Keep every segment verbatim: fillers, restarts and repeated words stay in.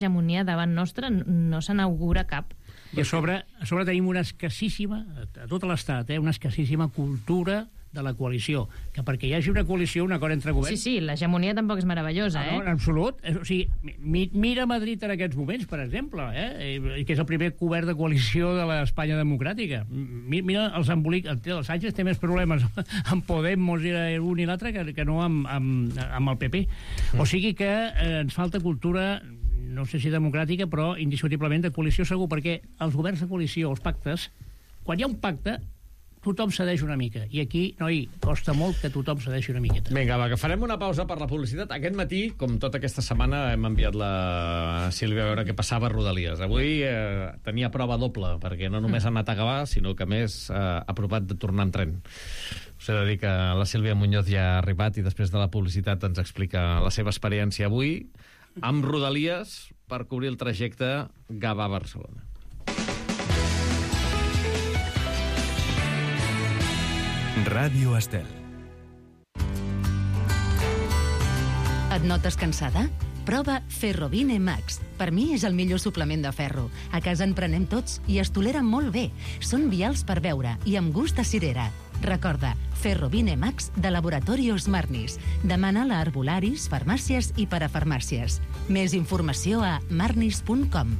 hegemonia davant nostra no se n'augura cap. I a sobre, a sobre tenim una escassíssima, a tot l'Estat, eh, una escassíssima cultura de la coalició, que perquè hi hagi una coalició, un acord entre governs... Sí, sí, l'hegemonia tampoc és meravellosa, ah, eh? No, en absolut. O sigui, mi, mira Madrid en aquests moments, per exemple, eh? que és el primer govern de coalició de l'Espanya democràtica. Mira els embolics... El, el Sánchez té més problemes amb Podemos i un i l'altre que, que no amb, amb, amb el P P. O sigui que eh, ens falta cultura, no sé si democràtica, però indiscutiblement de coalició segur, perquè els governs de coalició, els pactes, quan hi ha un pacte, tothom cedeix una mica. I aquí, noi, costa molt que tothom cedeixi una miqueta. Vinga, va, que farem una pausa per la publicitat. Aquest matí, com tota aquesta setmana, hem enviat la Sílvia a veure què passava a Rodalies. Avui eh, tenia prova doble, perquè no només ha anat a Gavà, sinó que més eh, ha provat de tornar en tren. Us he de dir que la Sílvia Muñoz ja ha arribat i després de la publicitat ens explica la seva experiència avui amb Rodalies per cobrir el trajecte Gavà-Barcelona. Ràdio Estel. Et notes cansada? Prova Ferrovine Max. Per mi és el millor suplement de ferro. A casa en prenem tots i es tolera molt bé. Són vials per beure i amb gust a cirera. Recorda, Ferrovine Max de Laboratorios Marnis. Demana-la a herbolaris, farmàcies i parafarmàcies. Més informació a marnis punt com.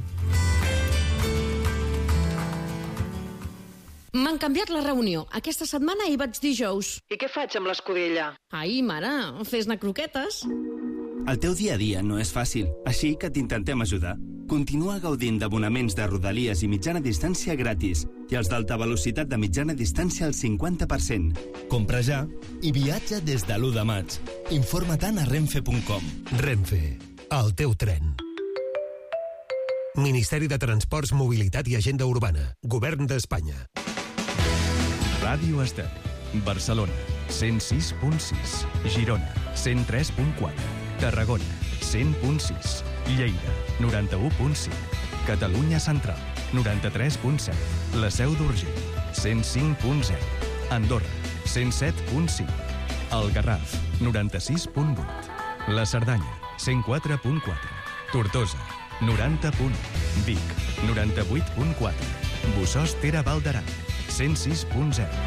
M'han canviat la reunió. Aquesta setmana hi vaig dijous. I què faig amb l'escudella? Ai, mare, fes-ne croquetes. El teu dia a dia no és fàcil, així que t'intentem ajudar. Continua gaudint d'abonaments de Rodalies i mitjana distància gratis i els d'alta velocitat de mitjana distància al cinquanta per cent. Compra ja i viatja des de l'u de maig. Informa-te'n a renfe punt com. Renfe, el teu tren. Ministeri de Transports, Mobilitat i Agenda Urbana. Govern d'Espanya. Ràdio Estel. Barcelona, cent sis punt sis. Girona, cent tres punt quatre. Tarragona, cent punt sis. Lleida, noranta-u punt cinc. Catalunya Central, noranta-tres punt set. La Seu d'Urgell, cent cinc punt zero. Andorra, cent set punt cinc. El Garraf, noranta-sis punt vuit. La Cerdanya, cent quatre punt quatre. Tortosa, noranta punt u. Vic, noranta-vuit punt quatre. Bossòst Ter Val d'Aran, cent sis punt zero.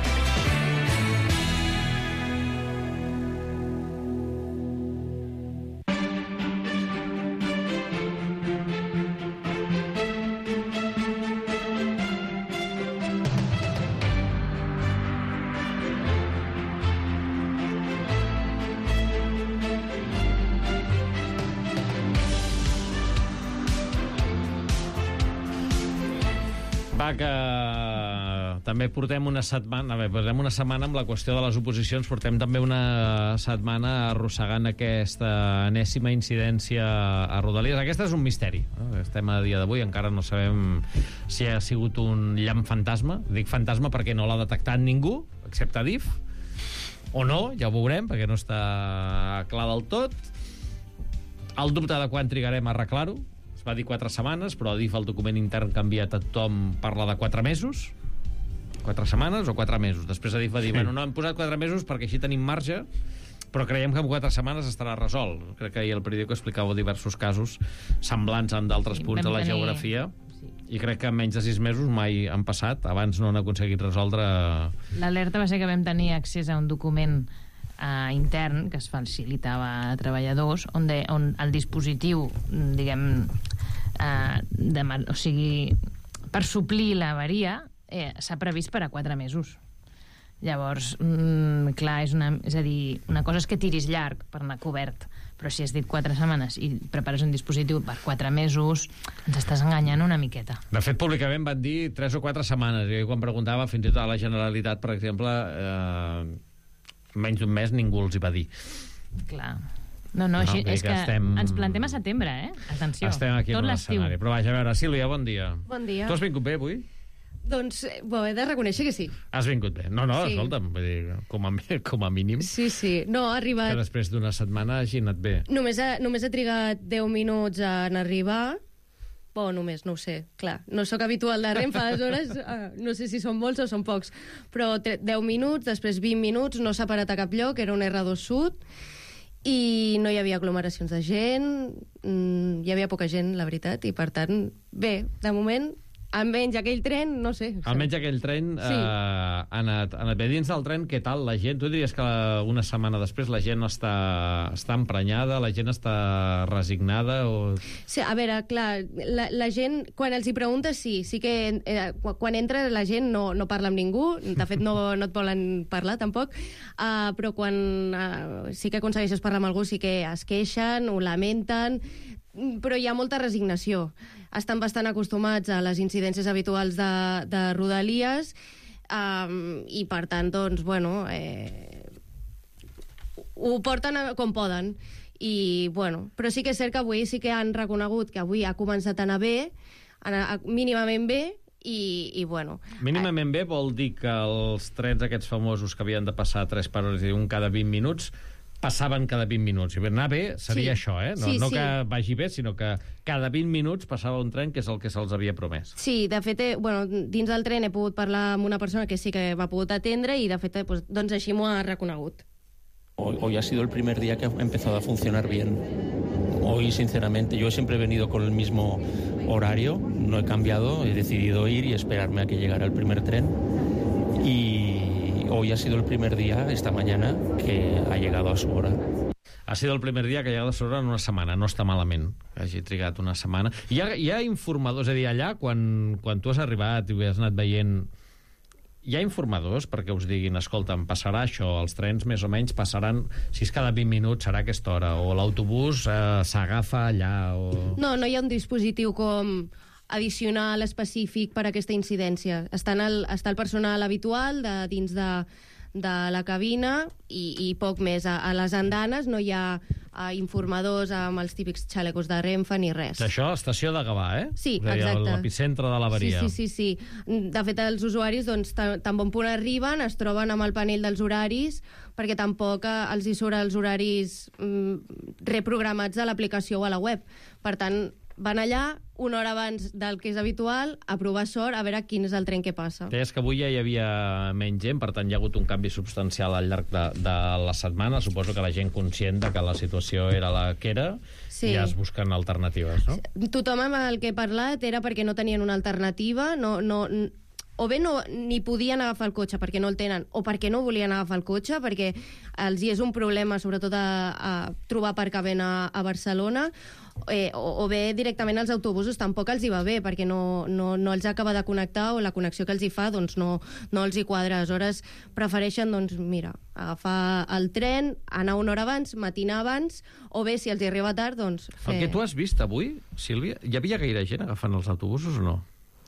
Va, que també portem una setmana, a veure, portem una setmana amb la qüestió de les oposicions, portem també una setmana arrossegant aquesta enèsima incidència a Rodalies. Aquesta és un misteri, no? Estem a dia d'avui, encara no sabem si ha sigut un llamp fantasma. Dic fantasma perquè no l'ha detectat ningú, excepte A D I F, o no, ja ho veurem, perquè no està clar del tot. El dubte de quan trigarem a arreglar-ho, va dir quatre setmanes, però A D I F, el document intern canviat, a tothom parla de quatre mesos. Quatre setmanes o quatre mesos. Després A D I F va dir, sí. bueno, no, hem posat quatre mesos perquè així tenim marge, però creiem que en quatre setmanes estarà resolt. Crec que ahir el periòdic explicava diversos casos semblants en d'altres sí, punts de la tenir... geografia, sí. I crec que en menys de sis mesos mai han passat, abans no han aconseguit resoldre... L'alerta va ser que vam tenir accés a un document Uh, intern que es facilitava a treballadors on, de, on el dispositiu diguem uh, de, o sigui per suplir l'averia eh, s'ha previst per a quatre mesos. Llavors mm, clar, és, una, és a dir, una cosa és que tiris llarg per anar cobert, però si has dit quatre setmanes i prepares un dispositiu per quatre mesos, ens estàs enganyant una miqueta. De fet, públicament van dir tres o quatre setmanes, i quan preguntava fins i tot a la Generalitat, per exemple, eh, menys d'un mes ningú els hi va dir. Clar. No, no, així, no és que, que estem... ens plantem a setembre, eh? Atenció. Estem aquí tot en l'escenari. Però vaja, a veure, Sílvia, bon dia. Bon dia. Tu has vingut bé avui? Doncs, bo, he de reconèixer que sí. Has vingut bé. No, no, sí. Escolta'm, vull dir, com a, com a mínim. Sí, sí. No, ha arribat... Que després d'una setmana hagi anat bé. Només ha, només ha trigat deu minuts en arribar. Bo, només, no ho sé, clar. No sóc habitual de Renfe, aleshores uh, no sé si són molts o són pocs. Però deu minuts, després vint minuts, no s'ha parat a cap lloc, era un erre dos Sud, i no hi havia aglomeracions de gent, hi havia poca gent, la veritat, i per tant, bé, de moment... Almenys aquell tren, no sé. Almenys aquell tren sí. eh, ha, anat, ha anat bé. Dins del tren, què tal la gent? Tu diries que una setmana després la gent està, està emprenyada, la gent està resignada? O... Sí, a veure, clar, la, la gent, quan els hi preguntes, sí, sí que eh, quan entra la gent no, no parla amb ningú, de fet no, no et volen parlar tampoc, uh, però quan uh, sí que aconsegueixes parlar amb algú sí que es queixen, ho lamenten, però hi ha molta resignació. Estan bastant acostumats a les incidències habituals de, de Rodalies um, i, per tant, doncs, bueno, eh, ho porten com poden. I, bueno, però sí que és cert que avui sí que han reconegut que avui ha començat a anar bé, a anar mínimament bé, i, i bueno... Mínimament bé vol dir que els trens aquests famosos que havien de passar tres per hores i un cada vint minuts passaven cada vint minuts. I anar bé seria sí. això, eh? No, sí, no sí. que vagi bé, sinó que cada vint minuts passava un tren, que és el que se'ls havia promès. Sí, de fet, eh, bueno, dins del tren he pogut parlar amb una persona que sí que m'ha pogut atendre i, de fet, eh, pues, doncs així m'ho ha reconegut. Hoy, hoy ha sido el primer día que ha empezado a funcionar bien. Hoy, sinceramente, yo siempre he venido con el mismo horario, no he cambiado, he decidido ir y esperarme a que llegara el primer tren. Y hoy ha sido el primer día, esta mañana, que ha llegado a su hora. Ha sido el primer dia que ha llegat a su hora en una setmana. No està malament que hagi trigat una setmana. Hi ha, hi ha informadors, és a dir, allà, quan, quan tu has arribat i has anat veient... Hi ha informadors perquè us diguin, escolta, em passarà això, els trens més o menys passaran, si és cada vint minuts serà aquesta hora, o l'autobús eh, s'agafa allà, o... No, no hi ha un dispositiu com addicional específic per a aquesta incidència. Està, en el, està el personal habitual de, dins de, de la cabina i, i poc més. A, a les andanes no hi ha a, informadors amb els típics xalecos de Renfe ni res. Això, estació de Gavà, eh? Sí, exacte. L'epicentre de l'avaria. Sí, sí, sí, sí. De fet, els usuaris, doncs, tan, tan bon punt arriben, es troben amb el panell dels horaris, perquè tampoc eh, els hi surt els horaris mm, reprogramats a l'aplicació o a la web. Per tant, van allà una hora abans del que és habitual a provar sort, a veure quin és el tren que passa. Deies que avui ja hi havia menys gent, per tant hi ha hagut un canvi substancial al llarg de, de la setmana. Suposo que la gent conscient de que la situació era la que era, sí. Ja es busquen alternatives, no? Tothom amb el que he parlat era perquè no tenien una alternativa, no... no o bé no, ni podien agafar el cotxe perquè no el tenen, o perquè no volien agafar el cotxe, perquè els hi és un problema, sobretot a, a trobar aparcament a, a Barcelona, eh, o, o bé directament els autobusos tampoc els hi va bé, perquè no, no, no els acaba de connectar, o la connexió que els hi fa doncs no, no els hi quadra. Aleshores prefereixen, doncs, mira, agafar el tren, anar una hora abans, matinar abans, o bé, si els hi arriba tard, doncs fer... El que tu has vist avui, Sílvia, hi havia gaire gent agafant els autobusos o no?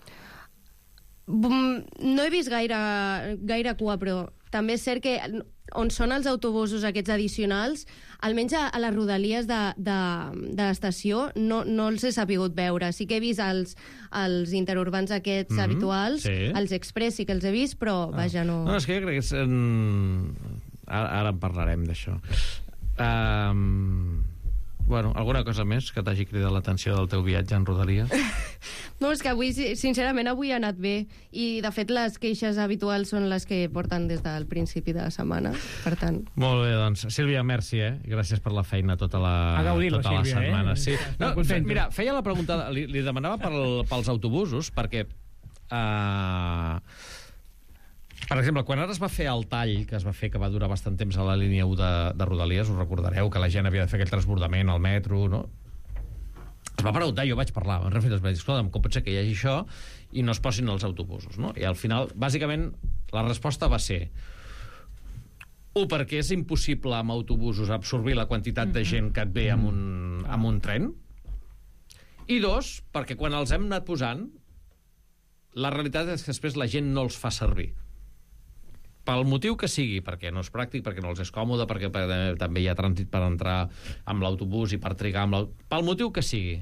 No he vist gaire, gaire cua, però també és cert que on són els autobusos aquests addicionals, almenys a, a les rodalies de, de, de l'estació, no, no els he sabut veure. Sí que he vist els, els interurbans aquests mm-hmm, habituals, sí. Els express sí que els he vist, però ah. vaja, no... No, és que jo crec que és... En... Ara, ara en parlarem d'això. Um... Bueno, alguna cosa més que t'hagi cridat l'atenció del teu viatge en Rodalies? No, és que avui, sincerament, avui ha anat bé. I, de fet, les queixes habituals són les que porten des del principi de la setmana, per tant... Molt bé, doncs. Sílvia, merci, eh? Gràcies per la feina tota la, tota la setmana. Eh? Sí. No, mira, feia la pregunta... Li, li demanava pel, pels autobusos, perquè... Uh, per exemple, quan ara es va fer el tall, que es va fer, que va durar bastant temps a la línia u de, de Rodalies, us recordareu que la gent havia de fer aquell transbordament al metro, no? Es va preguntar, jo vaig parlar, en Renfe es va dir, escolta'm, com pot ser que hi hagi això i no es posin els autobusos, no? I al final, bàsicament, la resposta va ser u, perquè és impossible amb autobusos absorbir la quantitat de gent que et ve amb un, amb un tren, i dos, perquè quan els hem anat posant, la realitat és que després la gent no els fa servir. Pel motiu que sigui, perquè no és pràctic, perquè no els és còmode, perquè també hi ha trànsit per entrar amb l'autobús i per trigar amb l'autobús... Pel motiu que sigui.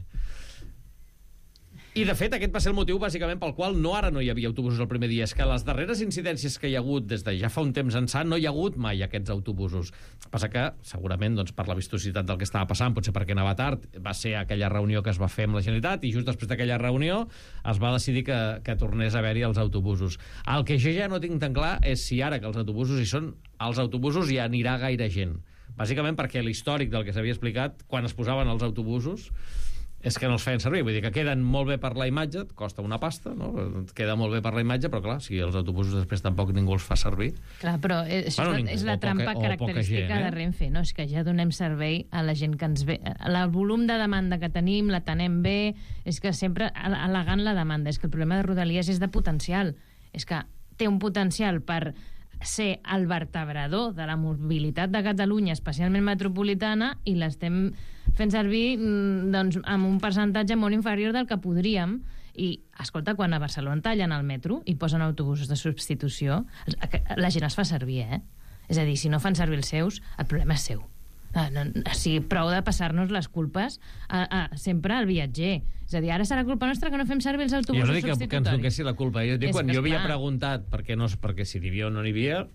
I, de fet, aquest va ser el motiu, bàsicament, pel qual no ara no hi havia autobusos el primer dia. És que les darreres incidències que hi ha hagut des de ja fa un temps ençà no hi ha hagut mai aquests autobusos. Passa que, segurament, doncs, per la vistositat del que estava passant, potser perquè anava tard, va ser aquella reunió que es va fer amb la Generalitat i just després d'aquella reunió es va decidir que, que tornés a haver-hi els autobusos. El que jo ja no tinc tan clar és si ara que els autobusos hi són, als autobusos hi anirà gaire gent. bàsicament perquè l'històric del que s'havia explicat, quan es posaven els autobusos, és que no els feien servir, vull dir que queden molt bé per la imatge, et costa una pasta, no? Queda molt bé per la imatge, però clar, si els autobusos després tampoc ningú els fa servir... Clar, però és, bueno, ningú, és la trampa poca, característica gent, eh? de Renfe, no? És que ja donem servei a la gent que ens ve... El volum de demanda que tenim, la tenem bé, és que sempre al·legant la demanda, és que el problema de Rodalies és de potencial, és que té un potencial per ser el vertebrador de la mobilitat de Catalunya, especialment metropolitana, i l'estem fent servir doncs, amb un percentatge molt inferior del que podríem. I, escolta, quan a Barcelona tallen el metro i posen autobusos de substitució, la gent els fa servir, eh? És a dir, si no fan servir els seus, el problema és seu. No, no, o sigui, prou de passar-nos les culpes a, a, sempre al viatger. És a dir, ara serà culpa nostra que no fem servir els autobusos substitutoris. Jo no dic que, que ens donessi la culpa. Jo dic, quan jo havia preguntat perquè, no, perquè si n'hi havia o no n'hi havia,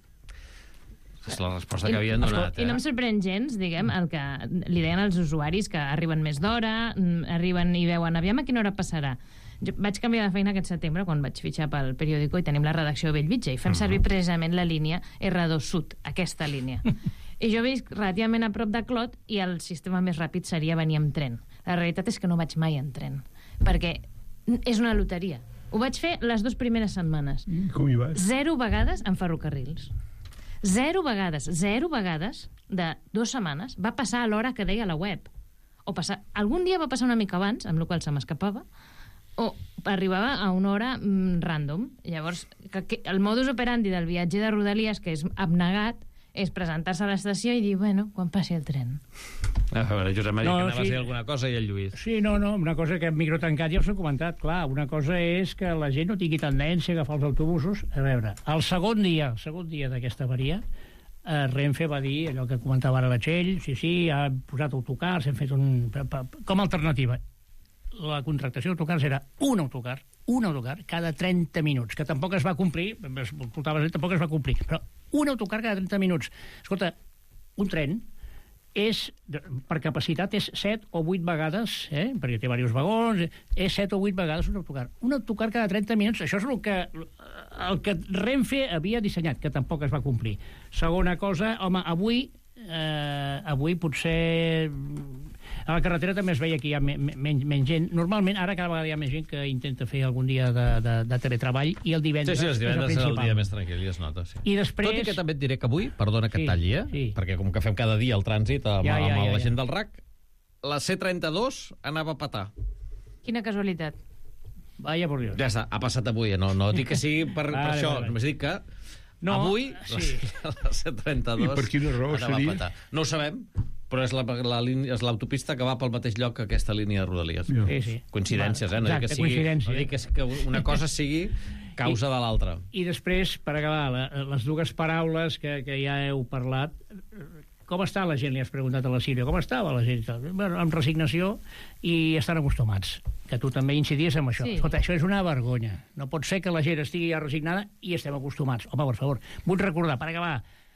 és la resposta que havien donat. I no em sorprèn gens, diguem, el que li deien als usuaris, que arriben més d'hora, arriben i veuen, aviam a quina hora passarà. Jo vaig canviar de feina aquest setembre, quan vaig fitxar pel periòdico, i tenim la redacció a Bellvitge, i fem servir precisament la línia erre dos Sud, aquesta línia. I jo visc relativament a prop de Clot, i el sistema més ràpid seria venir amb tren. La realitat és que no vaig mai en tren, perquè és una loteria. Ho vaig fer les dues primeres setmanes. Com hi vas? Zero vegades en ferrocarrils. Zero vegades, zero vegades de dues setmanes va passar a l'hora que deia la web. O passar, algun dia va passar una mica abans, amb la qual se m'escapava, o arribava a una hora mm, random. Llavors, que, que el modus operandi del viatger de Rodalies, que és abnegat, és presentar-se a l'estació i dir, bueno, quan passi el tren. A veure, Josep m'ha dit no, que anava sí. a dir alguna cosa i el Lluís. Sí, no, no, una cosa que hem microtancat ja us he comentat, clar, una cosa és que la gent no tingui tendència a agafar els autobusos. A veure, el segon dia, el segon dia d'aquesta avaria, eh, Renfe va dir allò que comentava ara la Txell, sí, sí, ha posat autocars, hem fet un... com a alternativa. La contractació d'autocars era un autocar, un autocar cada trenta minuts, que tampoc es va complir, tampoc es va complir, però un autocar cada trenta minuts. Escolta, un tren és, per capacitat és set o vuit vegades, eh, perquè té diversos vagons, és set o vuit vegades un autocar. Un autocar cada trenta minuts, això és el que, el que Renfe havia dissenyat, que tampoc es va complir. Segona cosa, home, avui, eh, avui potser... A la carretera també es veia que hi ha menys, menys gent. Normalment, ara cada vegada hi ha més gent que intenta fer algun dia de, de, de teletreball, i el divendres, sí, sí, el divendres és el principal. És el dia més tranquil, i es nota, sí. I després... Tot i que també et diré que avui, perdona que sí, et talli, eh? Sí. Perquè com que fem cada dia el trànsit amb, ja, ja, amb ja, la ja. gent del R A C, la C trenta-dos anava a petar. Quina casualitat. Vaya por Dios. Ja està, ha passat avui. No, no dic que sigui per, vale, per això, vale. Només dic que no, avui sí. la, la C trenta-dos I per quina raó anava seria? a petar. No ho sabem, però és l'autopista la, la que va pel mateix lloc que aquesta línia de Rodalies. Sí, sí. Coincidències, eh? No Exacte, dic que, sigui, no dic que, que una cosa sigui causa I, de l'altra. I després, per acabar, la, les dues paraules que, que ja heu parlat, com està la gent? Li has preguntat a la Sílvia, com estava la gent? Bueno, amb resignació, i estan acostumats, que tu també incidies en això. Sí. Escolta, això és una vergonya. No pot ser que la gent estigui ja resignada i estem acostumats. Home, per favor, vull recordar, per acabar,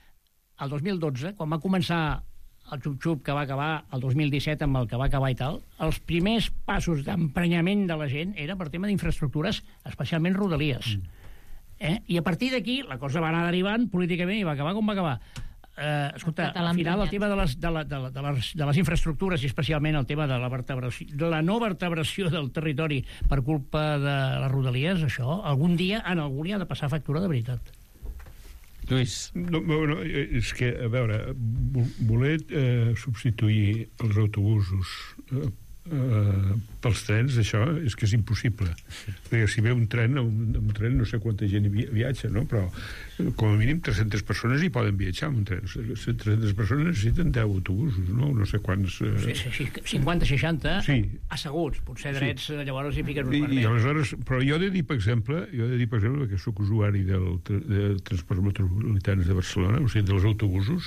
el dos mil dotze, quan va començar el xup-xup que va acabar el dos mil disset amb el que va acabar i tal, els primers passos d'emprenyament de la gent era per tema d'infraestructures, especialment Rodalies. Mm. Eh? I a partir d'aquí la cosa va anar derivant políticament i va acabar com va acabar. Eh, escolta, al final el tema de les, de, la, de, la, de, les, de les infraestructures, i especialment el tema de la, vertebració, de la no vertebració del territori per culpa de les Rodalies, això algun dia en algú li ha de passar factura de veritat. Lluís. No, no, és que, a veure, voler eh, substituir els autobusos eh, eh, pels trens, això és que és impossible. Perquè si ve un tren, un, un tren no sé quanta gent vi viatja, no? Però com a mínim tres-centes persones hi poden viatjar en un tren. tres-centes persones necessiten deu autobusos, no? No sé quants... Eh... Sí, sí, cinquanta seixanta sí. asseguts, potser drets, sí. Llavors hi fiques un I, i aleshores, però jo he de dir, per exemple, jo he de dir, per exemple, que soc usuari del, de transports metropolitans de Barcelona, o sigui, dels autobusos,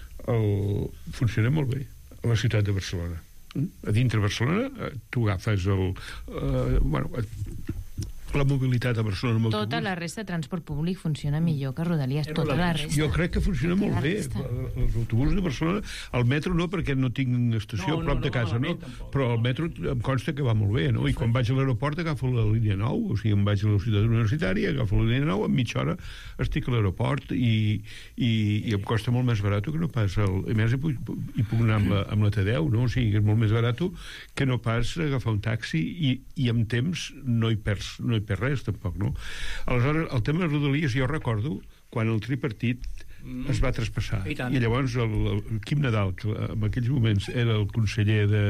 el, funciona molt bé a la ciutat de Barcelona. A dintre de Barcelona, tu agafes el... Eh, bueno, la mobilitat a Barcelona amb autobús. Tota la resta de transport públic funciona millor que Rodalies, tota la resta. Jo crec que funciona Tota molt la bé. resta. Els autobusos de Barcelona, el metro no, perquè no tinc estació No, a prop no, de no casa, malament, no? tampoc. Però el metro em consta que va molt bé, no? I quan vaig a l'aeroport agafo la línia nou, o sigui, em vaig a la ciutat universitària, agafo la línia nou, en mitja hora estic a l'aeroport i, i, i em costa molt més barat que no pas el... A més, hi puc, hi puc anar amb la, amb la T deu, no? O sigui, és molt més barat que no pas agafar un taxi i, i amb temps no hi perds, no hi perds res, tampoc, no? Aleshores, el tema de Rodalies, jo recordo quan el tripartit mm. es va traspassar. I, I llavors el, el Quim Nadal, que en aquells moments era el conseller de...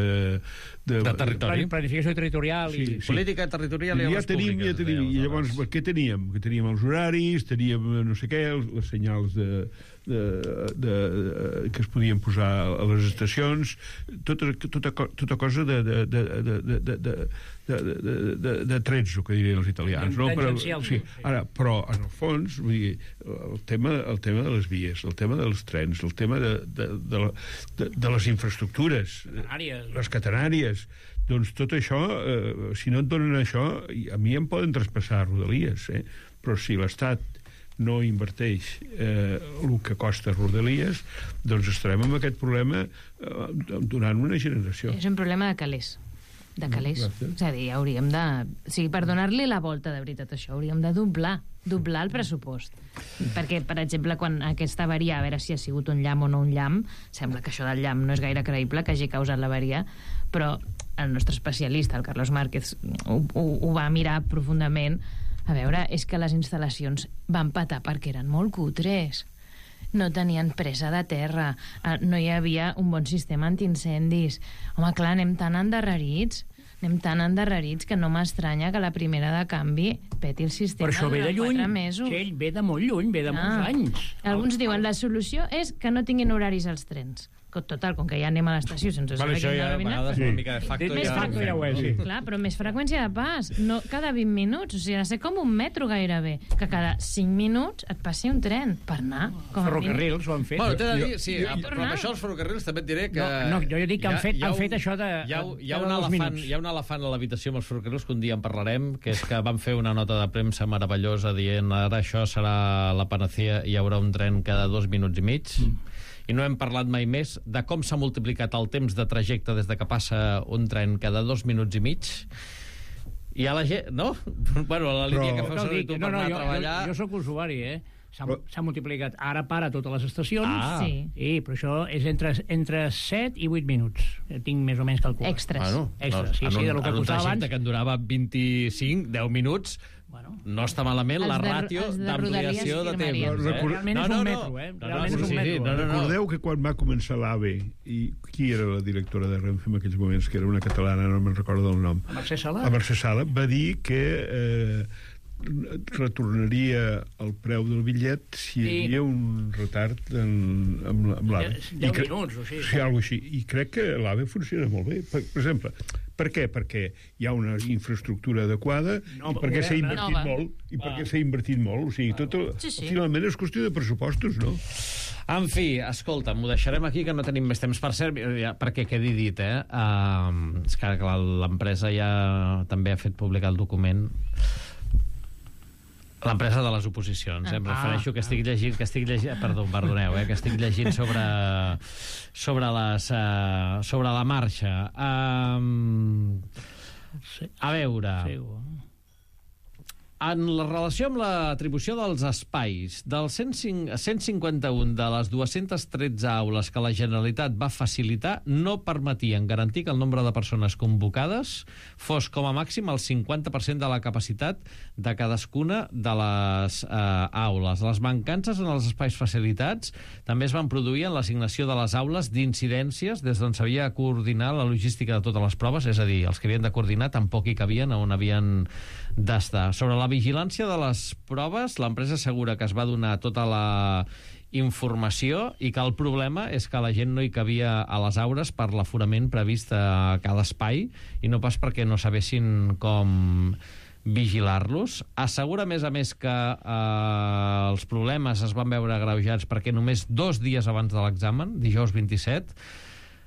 De, de territori. Planificació territorial i... Sí, sí. Política territorial i ja obres tenim, públiques. ja tenim. I llavors, què teníem? Que teníem els horaris, teníem no sé què, els, les senyals de, de, de, de, que es podien posar a les estacions, tota, tota, tota cosa de, de, de, de, de, de, de, de, de, de, de trezzo, que dirien els italians. No? Però, sí, ara, però, en el fons, vull dir, el tema, el tema de les vies, el tema dels trens, el tema de, de, de, de, de les infraestructures, Catenàries. les catenàries, doncs tot això, eh, si no et donen això, a mi em poden traspassar Rodalies, eh? Però si l'Estat no inverteix eh, el que costa Rodalies, doncs estarem amb aquest problema eh, durant una generació. És un problema de calés. De calés. Mm, és a dir, hauríem de... O sigui, per donar-li la volta de veritat a això, hauríem de doblar, doblar el pressupost. Perquè, per exemple, quan aquesta avaria, a veure si ha sigut un llamp o no un llamp, sembla que això del llamp no és gaire creïble, que hagi causat l'avaria, però el nostre especialista, el Carlos Márquez, ho, ho, ho va mirar profundament. A veure, és que les instal·lacions van patar perquè eren molt cutres. No tenien presa de terra, no hi havia un bon sistema antiincendis. Home, clar, anem tan endarrerits, anem tan endarrerits que no m'estranya que la primera de canvi peti el sistema. Però això ve de lluny, mesos. Txell, ve de molt lluny, ve de molts Ah. anys. Alguns diuen la solució és que no tinguin horaris als trens. Total, com que ja anem a l'estació sense Vale, saber això quin ja, a hora vegades, vindrà. una mica de facto, Més ja... facto ja ho és, sí. Clar, però més freqüència de pas. No cada vint minuts, o sigui, ha de ser com un metro gairebé, que cada cinc minuts et passi un tren per anar. Com a Ferrocarrils ho han fet. Bueno, t'he de dir, sí, jo- amb, però amb això els ferrocarrils també et diré que... No, no, jo dic que han fet- han fet això de- Hi ha, hi, ha de un dos elefant, minuts. hi ha un elefant a l'habitació amb els ferrocarrils que un dia en parlarem, que és que van fer una nota de premsa meravellosa dient ara això serà la panacea, hi haurà un tren cada dos minuts i mig. Mm. I no hem parlat mai més de com s'ha multiplicat el temps de trajecte des de que passa un tren cada dos minuts i mig. I a la gent, no? Bueno, la línia Però- que feu servir tu per no, no, anar jo, a treballar... Jo, jo sóc usuari, eh? S'ha Però- s'ha multiplicat. Ara para a totes les estacions. Ah. Sí. Sí, però això és entre, entre set i vuit minuts. Tinc més o menys calculat. Extras. Bueno, Extra, sí, en sí, un, de lo que en un costava trajecte abans. que en durava vint-i-cinc, deu minuts, Bueno. no està malament Els la de- ràtio els de d'ampliació Rodalies de firmarien. temps. Eh? Realment és un metro, eh? No, no, Realment sí, és un sí, metro, sí, no, no, no. Recordeu que quan va començar l'AVE, i qui era la directora de Renfe en aquells moments, que era una catalana, no me'n recordo del nom, Mercè Sala? la Mercè Sala, va dir que eh, retornaria el preu del bitllet si hi Sí. havia un retard en, amb, la- amb l'AVE. Deu I cre- minuts, o sigui. Sí, alguna així. I crec que l'AVE funciona molt bé. Per, per exemple, per què? Perquè hi ha una infraestructura adequada No, i perquè s'ha moderna. invertit Nova. molt. I perquè s'ha invertit molt. O sigui, tot el, Sí, sí. finalment és qüestió de pressupostos, no? En fi, escolta'm, ho deixarem aquí, que no tenim més temps. Per cert, ja, perquè quedi dit, eh? Uh, és que clar, l'empresa ja també ha fet publicar el document. L'empresa de les oposicions, eh? Em Ah, refereixo que estic llegint, que estic llegint, perdó, perdoneu, eh? que estic llegint sobre sobre les uh, sobre la marxa. Um, a veure, Sí, en la relació amb l'atribució dels espais, dels cent cinquanta-un de les dues-centes tretze aules que la Generalitat va facilitar, no permetien garantir que el nombre de persones convocades fos com a màxim el cinquanta per cent de la capacitat de cadascuna de les eh, aules. Les mancances en els espais facilitats també es van produir en l'assignació de les aules d'incidències des d'on s'havia de coordinar la logística de totes les proves, és a dir, els que havien de coordinar tampoc hi cabien on havien d'estar. Sobre la vigilància de les proves, l'empresa assegura que es va donar tota la informació i que el problema és que la gent no hi cabia a les aures per l'aforament previst a cada espai i no pas perquè no sabessin com vigilar-los. Assegura, a més a més, que eh, els problemes es van veure agreujats perquè només dos dies abans de l'examen, dijous vint-i-set,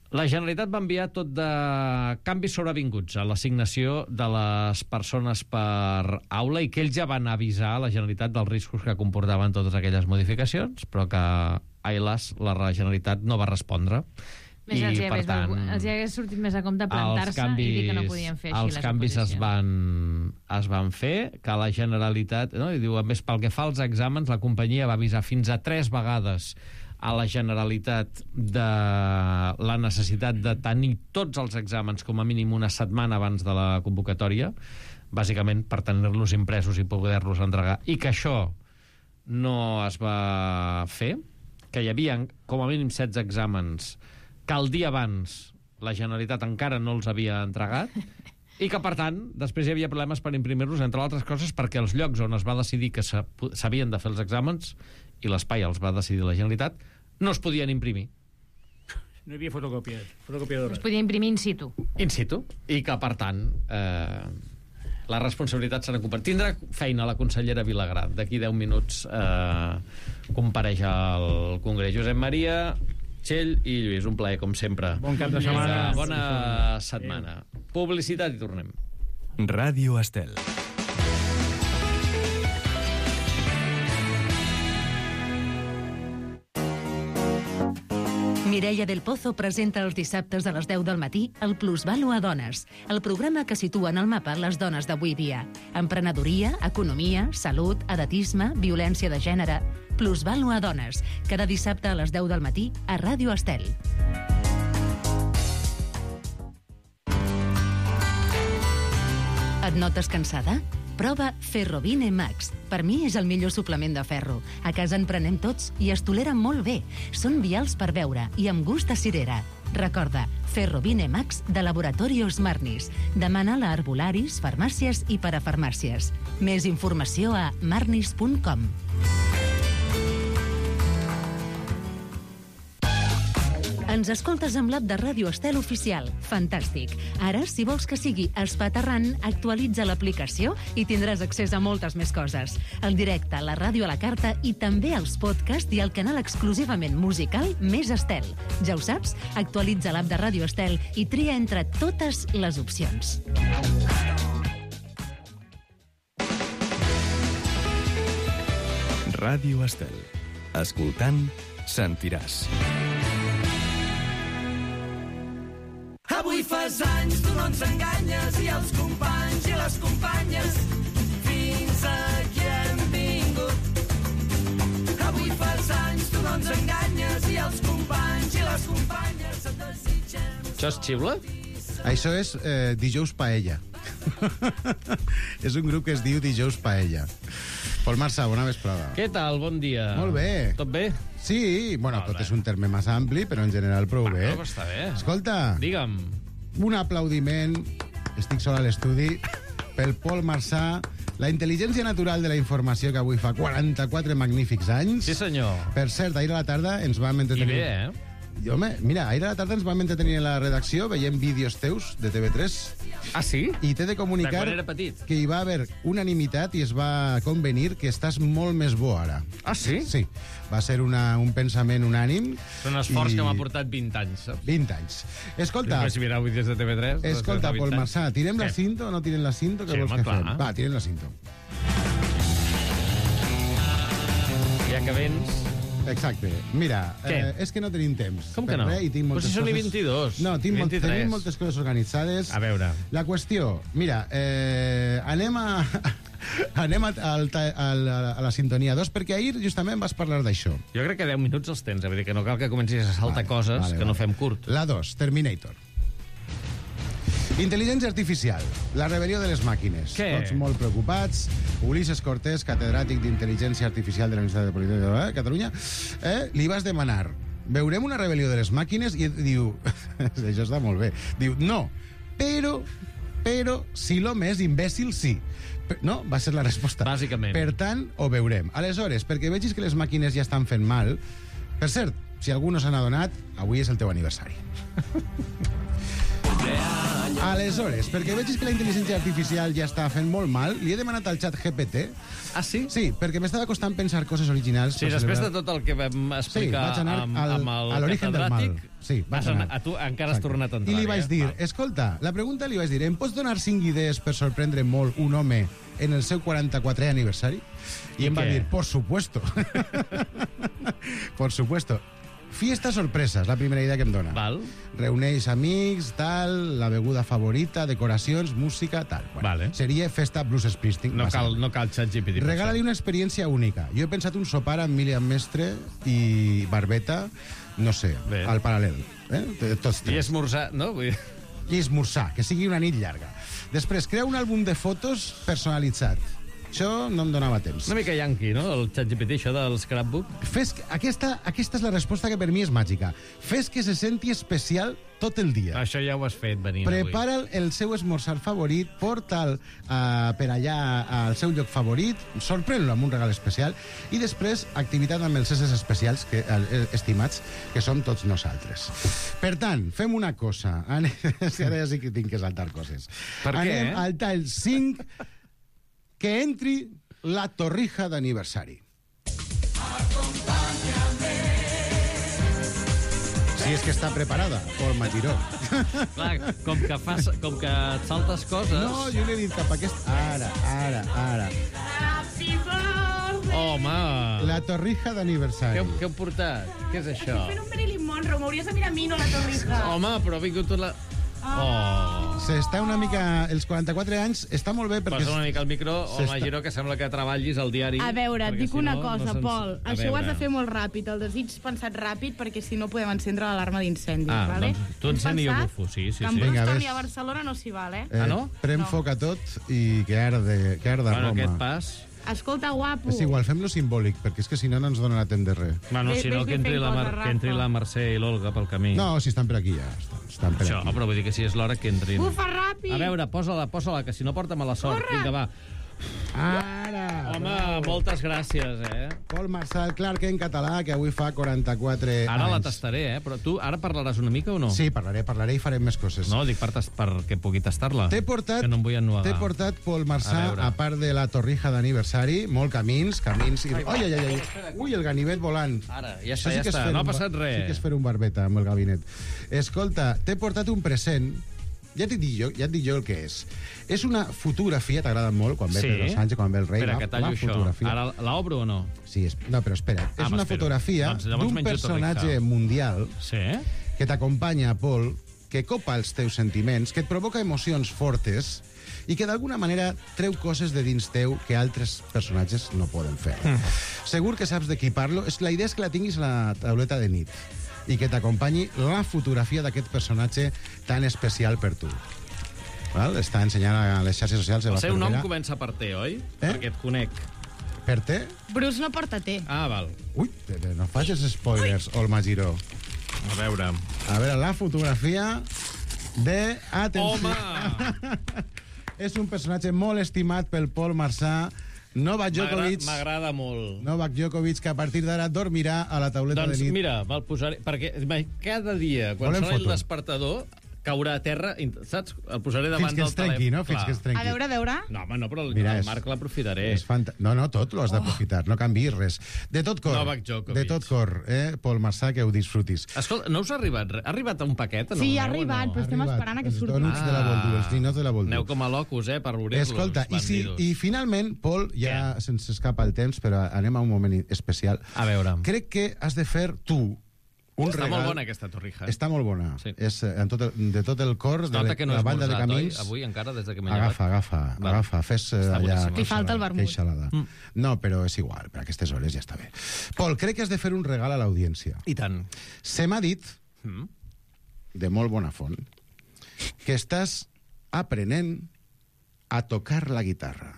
La Generalitat va enviar tot de canvis sobrevinguts a l'assignació de les persones per aula i que ells ja van avisar a la Generalitat dels riscos que comportaven totes aquelles modificacions, però que, ai las, la Generalitat no va respondre. Més I, els, hi per hagués, tant, els hi hagués sortit més a compte plantar-se canvis, i dir que no podien fer així els les canvis es oposicions. van, es van fer, que la Generalitat... No? I diu, a més, pel que fa als exàmens, la companyia va avisar fins a tres vegades a la Generalitat de la necessitat de tenir tots els exàmens com a mínim una setmana abans de la convocatòria, bàsicament per tenir-los impresos i poder-los entregar, i que això no es va fer, que hi havia com a mínim setze exàmens que el dia abans la Generalitat encara no els havia entregat, i que, per tant, després hi havia problemes per imprimir-los, entre altres coses, perquè els llocs on es va decidir que s'havien de fer els exàmens i l'espai els va decidir la Generalitat, no es podien imprimir. No hi havia fotocòpies, fotocopiadores. Es podia imprimir in situ. In situ. I que, per tant, eh, la responsabilitat serà compartida. Tindrà feina la consellera Vilagrà. D'aquí deu minuts eh, compareix al Congrés. Josep Maria, Txell i Lluís, un plaer, com sempre. Bon cap de setmana. Bona setmana. Publicitat i tornem. Ràdio Estel. Mireia del Pozo presenta els dissabtes a les deu del matí el Plusvalo a Dones, el programa que situa en el mapa les dones d'avui dia. Emprenedoria, economia, salut, edatisme, violència de gènere... Plusvalo a Dones, cada dissabte a les deu del matí a Ràdio Estel. Et notes cansada? Prova Ferrovine Max. Per mi és el millor suplement de ferro. A casa en prenem tots i es tolera molt bé. Són vials per beure i amb gust de cirera. Recorda, Ferrovine Max de Laboratorios Marnis. Demana-la a arbolaris, farmàcies i parafarmàcies. Més informació a marnis punt com. Ens escoltes amb l'app de Ràdio Estel Oficial. Fantàstic. Ara, si vols que sigui espaterrant, actualitza l'aplicació i tindràs accés a moltes més coses. El directe, la ràdio a la carta i també els podcasts i el canal exclusivament musical Més Estel. Ja ho saps? Actualitza l'app de Ràdio Estel i tria entre totes les opcions. Ràdio Estel. Escoltant, sentiràs. Avui fas anys, tu no ens enganyes, i els companys i les companyes fins aquí hem vingut. Avui fas anys, tu no ens enganyes, i els companys i les companyes et desitgem... Això és xiula? Això és eh, Dijous Paella. És un grup que es diu Dijous Paella. Pol Marçà, bona vesprada. Què tal? Bon dia. Molt bé. Tot bé? Sí, bueno, tot és un terme massa ampli, però en general prou Va, bé. no, està bé. Escolta, Digue'm. un aplaudiment, estic sol a l'estudi, pel Pol Marçà, la intel·ligència natural de la informació que avui fa quaranta-quatre magnífics anys. Sí, senyor. Per cert, ahir a la tarda ens vam entretenir... I bé, eh? I, home, mira, ahir a la tarda ens vam entretenir a la redacció veient vídeos teus de T V tres. Ah, sí? I t'he de comunicar De quan era petit. que hi va haver unanimitat i es va convenir que estàs molt més bo ara. Ah, sí? Sí. Va ser una, un pensament unànim. És un esforç i... que m'ha portat vint anys, saps? vint anys. Escolta... Si mirar vídeos de T V tres... Escolta, Pol Marçà, tirem la cinta o no tirem la cinta? Què Sí, vols home, que clar. fem? Va, tirem la cinta. Ja que vens... Exacte. Mira, Què? eh, és que no tenim temps. Com que per no? Res, i tinc Però moltes si són i coses... vint-i-dos. No, tinc molt, vint-i-tres. tenim moltes coses organitzades. A veure. La qüestió, mira, eh, anem a... anem a, al, a, la, a la sintonia dos, perquè ahir justament vas parlar d'això. Jo crec que deu minuts els tens, vull dir que no cal que comencis a saltar Vale, coses vale, que vale. no fem curt. La dos, Terminator. Intel·ligència artificial, la rebel·lió de les màquines. Què? Tots molt preocupats. Ulises Cortés, catedràtic d'Intel·ligència Artificial de la Universitat de Politècnica de Catalunya, eh, li vas demanar, veurem una rebel·lió de les màquines? I diu, això està molt bé, diu, no, però, però, si l'home és imbècil, sí. No? Va ser la resposta. Bàsicament. Per tant, ho veurem. Aleshores, perquè vegis que les màquines ja estan fent mal, per cert, si algú no se n'ha adonat, avui és el teu aniversari. Yeah. Aleshores, perquè vegis que la intel·ligència artificial ja està fent molt mal, li he demanat al xat G P T... Ah, sí? Sí, perquè m'estava costant pensar coses originals. Sí, després de tot el que vam explicar sí, amb, al, amb el a l'origen del mal. Sí, vas anar. A tu encara has tornat a entrar. I li vaig eh? dir, Val. escolta, la pregunta li vaig dir, em pots donar cinc idees per sorprendre molt un home en el seu quaranta-quatrè aniversari? I, I em va dir, por supuesto. Por supuesto. Fiesta sorpresa, és la primera idea que em dona. Val. Reuneix amics, tal, la beguda favorita, decoracions, música, tal. Bueno, vale. Seria festa Bruce Springsteen. No cal, no cal xat G P T. Regala-li una experiència única. Jo he pensat un sopar amb Milian Mestre i Barbeta, no sé, Bé. al paral·lel. Eh? Tots tres. I esmorzar, no? Vull dir... I esmorzar, que sigui una nit llarga. Després, crea un àlbum de fotos personalitzat. Això no em donava temps. Una mica yanqui, no?, el xat G P T, això del scrapbook. Fes que, aquesta, aquesta és la resposta que per mi és màgica. Fes que se senti especial tot el dia. Això ja ho has fet venint Prepara'l el seu esmorzar favorit, porta'l uh, per allà al seu lloc favorit, sorprèn-lo amb un regal especial i després activitat amb els éssers especials que, uh, estimats, que som tots nosaltres. Per tant, fem una cosa. Anem, si ara ja sí que tinc que saltar coses. Per què? Anem al tall cinc, que entri la torrija d'aniversari. Si és que està preparada, Pol Magiró. Clar, com que, fas, com que et saltes coses... No, jo l'he dit cap a aquest... Ara, ara, ara. Happy birthday! Home! La torrija d'aniversari. Què, què heu portat? Què és això? Estic fent un Marilyn Monroe, m'hauries de mirar a mi, no la torrija. Home, però ha vingut tot la... Oh. S'està una mica... Els quaranta-quatre anys està molt bé perquè... Posa una mica el micro, home, Giró, que sembla que treballis al diari. A veure, et dic si una no, cosa, no Pol. A Això ho has veure. de fer molt ràpid, el desig pensat ràpid, perquè si no podem encendre l'alarma d'incendi. Ah, vale? doncs tu encén i jo bufo, sí, sí. Que en sí. Bruce Vinga, torni ves. a Barcelona no s'hi val, eh? Eh, Ah, no? Pren No. foc a tot i que arde, que arde Bueno, Roma. aquest pas... Escolta, guapo. És igual, fem-lo simbòlic, perquè és que si no, no ens donarà temps de res. Bueno, Ves- si no, ves que entri, fent la, Mar coses, que entri Rafa. la Mercè i l'Olga pel camí. No, si estan per aquí ja. Estan, estan per Això, aquí. però vull dir que si és l'hora que entrin. Bufa ràpid! A veure, posa-la, posa-la, que si no porta mala sort. Corre! Vinga, va. Ara! Home, moltes gràcies, eh? Pol Marçal Clark en català, que avui fa quaranta-quatre Ara la anys. tastaré, eh? Però tu ara parlaràs una mica o no? Sí, parlaré, parlaré i farem més coses. No, dic per, tas- perquè pugui tastar-la. T'he portat, Que no em vull ennuegar. t'he portat, Pol A Marçà, veure. a, part de la torrija d'aniversari, molt camins, camins... I... Ai, ai, ai, ai. Ui, el ganivet volant. Ara, ja Això està, ja que és està. fer No ha un ba- passat res. Sí que és fer un barbeta amb el gabinet. Escolta, t'he portat un present. Ja t'he dit jo, ja et dic jo el que és. És una fotografia, t'agrada molt, quan ve Sí? Pedro Sánchez, quan ve el rei. Espera, la, que tallo la això. fotografia. Ara l'obro o no? Sí, és... no, però espera. Ah, és una m'espero. fotografia Doncs llavors d'un menjo personatge torrija. mundial Sí? que t'acompanya, Pol, que copa els teus sentiments, que et provoca emocions fortes i que d'alguna manera treu coses de dins teu que altres personatges no poden fer. Mm. Segur que saps de qui parlo. És, la idea és que la tinguis a la tauleta de nit i que t'acompanyi la fotografia d'aquest personatge tan especial per tu. Val? Està ensenyant a les xarxes socials de El la seu nom Ferrera. comença per T, oi? Eh? Perquè et conec. Per te? Bruce no porta té. Ah, val. Ui, te- te- no facis spoilers, Olma Giró. A veure. A veure, la fotografia de... Atenció. Home! És un personatge molt estimat pel Pol Marçà, Novak Djokovic. M'agrada m'agrada molt. Novak Djokovic, que a partir d'ara dormirà a la tauleta Doncs de nit. mira, me'l posaré... Perquè va, cada dia, quan Volem sona el foto. despertador, caurà a terra, saps? El posaré davant Fins que del es trenqui, telèfon. no? Fins Clar. que es trenqui. A veure, a veure. No, home, no, però el, Mira, el és- Marc l'aprofitaré. És fanta... No, no, tot lo has d'aprofitar, no canviïs res. De tot cor, Novak Djokovic. de tot cor, eh, Pol Marçà, que ho disfrutis. Escolta, no us ha arribat res? Ha arribat un paquet? No Sí, ho ha veu o arribat, no? però estem Arribat. esperant a que Els surti. dònuts de la Voldur, els ninots de la Voldur. Aneu com a locos, eh, per obrir-los, Escolta, i, si, bandidos. i finalment, Pol, ja se'ns escapa el temps, però anem a un moment especial. A veure. Crec que has de fer tu un Està regal... molt bona aquesta torrija. Eh? Està molt bona. Sí. És eh, en tot el, de tot el cor, Es de nota la, que no la has banda de esmorzat, oi? camins. Avui encara, des de que m'he Agafa, llevat. agafa, Val. agafa. Fes eh, Està allà... boníssima. Li falta el vermut. Queixalada. Mm. No, però és igual, per aquestes hores ja està bé. Pol, crec que has de fer un regal a l'audiència. I tant. Se m'ha dit, Mm. de molt bona font, que estàs aprenent a tocar la guitarra.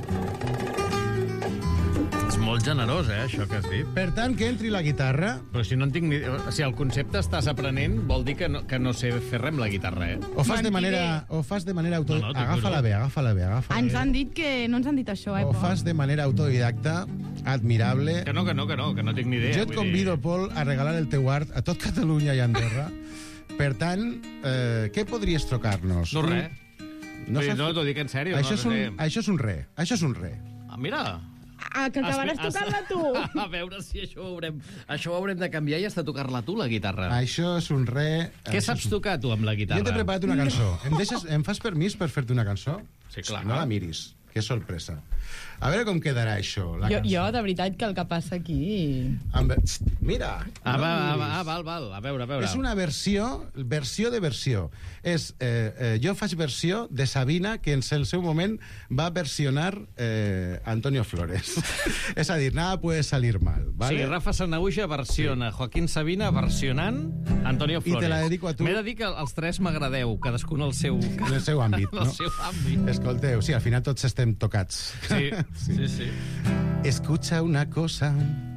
És molt generós, eh, això que has dit. Per tant, que entri la guitarra... Però si no en tinc ni... Si el concepte estàs aprenent, vol dir que no, que no sé fer res amb la guitarra, eh? O fas de manera, o fas de manera auto... No, no, t'ho agafa-la juro. bé, agafa-la bé, agafa-la Ens bé. han dit que... No ens han dit això, eh, O Pol? fas de manera autodidacta, admirable. Que no, que no, que no, que no tinc ni idea. Jo et vull convido, dir... Pol, a regalar el teu art a tot Catalunya i Andorra Per tant, eh, què podries trucar-nos? No, res. No, Vull dir, saps- no, t'ho dic en sèrio. Això, no, és un, sé. això és un re. Això és un re. Ah, mira. Ah, que acabaràs Has- tocant-la tu. A veure si això ho haurem, això ho haurem de canviar i has de tocar-la tu, la guitarra. Això és un re... Què això saps és un- tocar, tu, amb la guitarra? Jo t'he preparat una cançó. Em, deixes, em fas permís per fer-te una cançó? Sí, clar. No la miris. Que sorpresa. A veure com quedarà això, la Jo, cançó. jo, de veritat, que el que passa aquí... Amb... Mira. Ah, no va, ah, miris. va, ah, val, val. A veure, a veure. És una versió, versió de versió. És, eh, eh, jo faig versió de Sabina, que en el seu moment va versionar eh, Antonio Flores. És a dir, nada puede salir mal. ¿vale? Sí, Rafa Sanahuja versiona sí. Joaquín Sabina versionant Antonio Flores. I te la dedico a tu. M'he de dir que els tres m'agradeu, cadascun al seu... En el seu àmbit, en el no? seu àmbit. Escolteu, sí, al final tots estem tocats. Sí, sí, sí. Escucha una cosa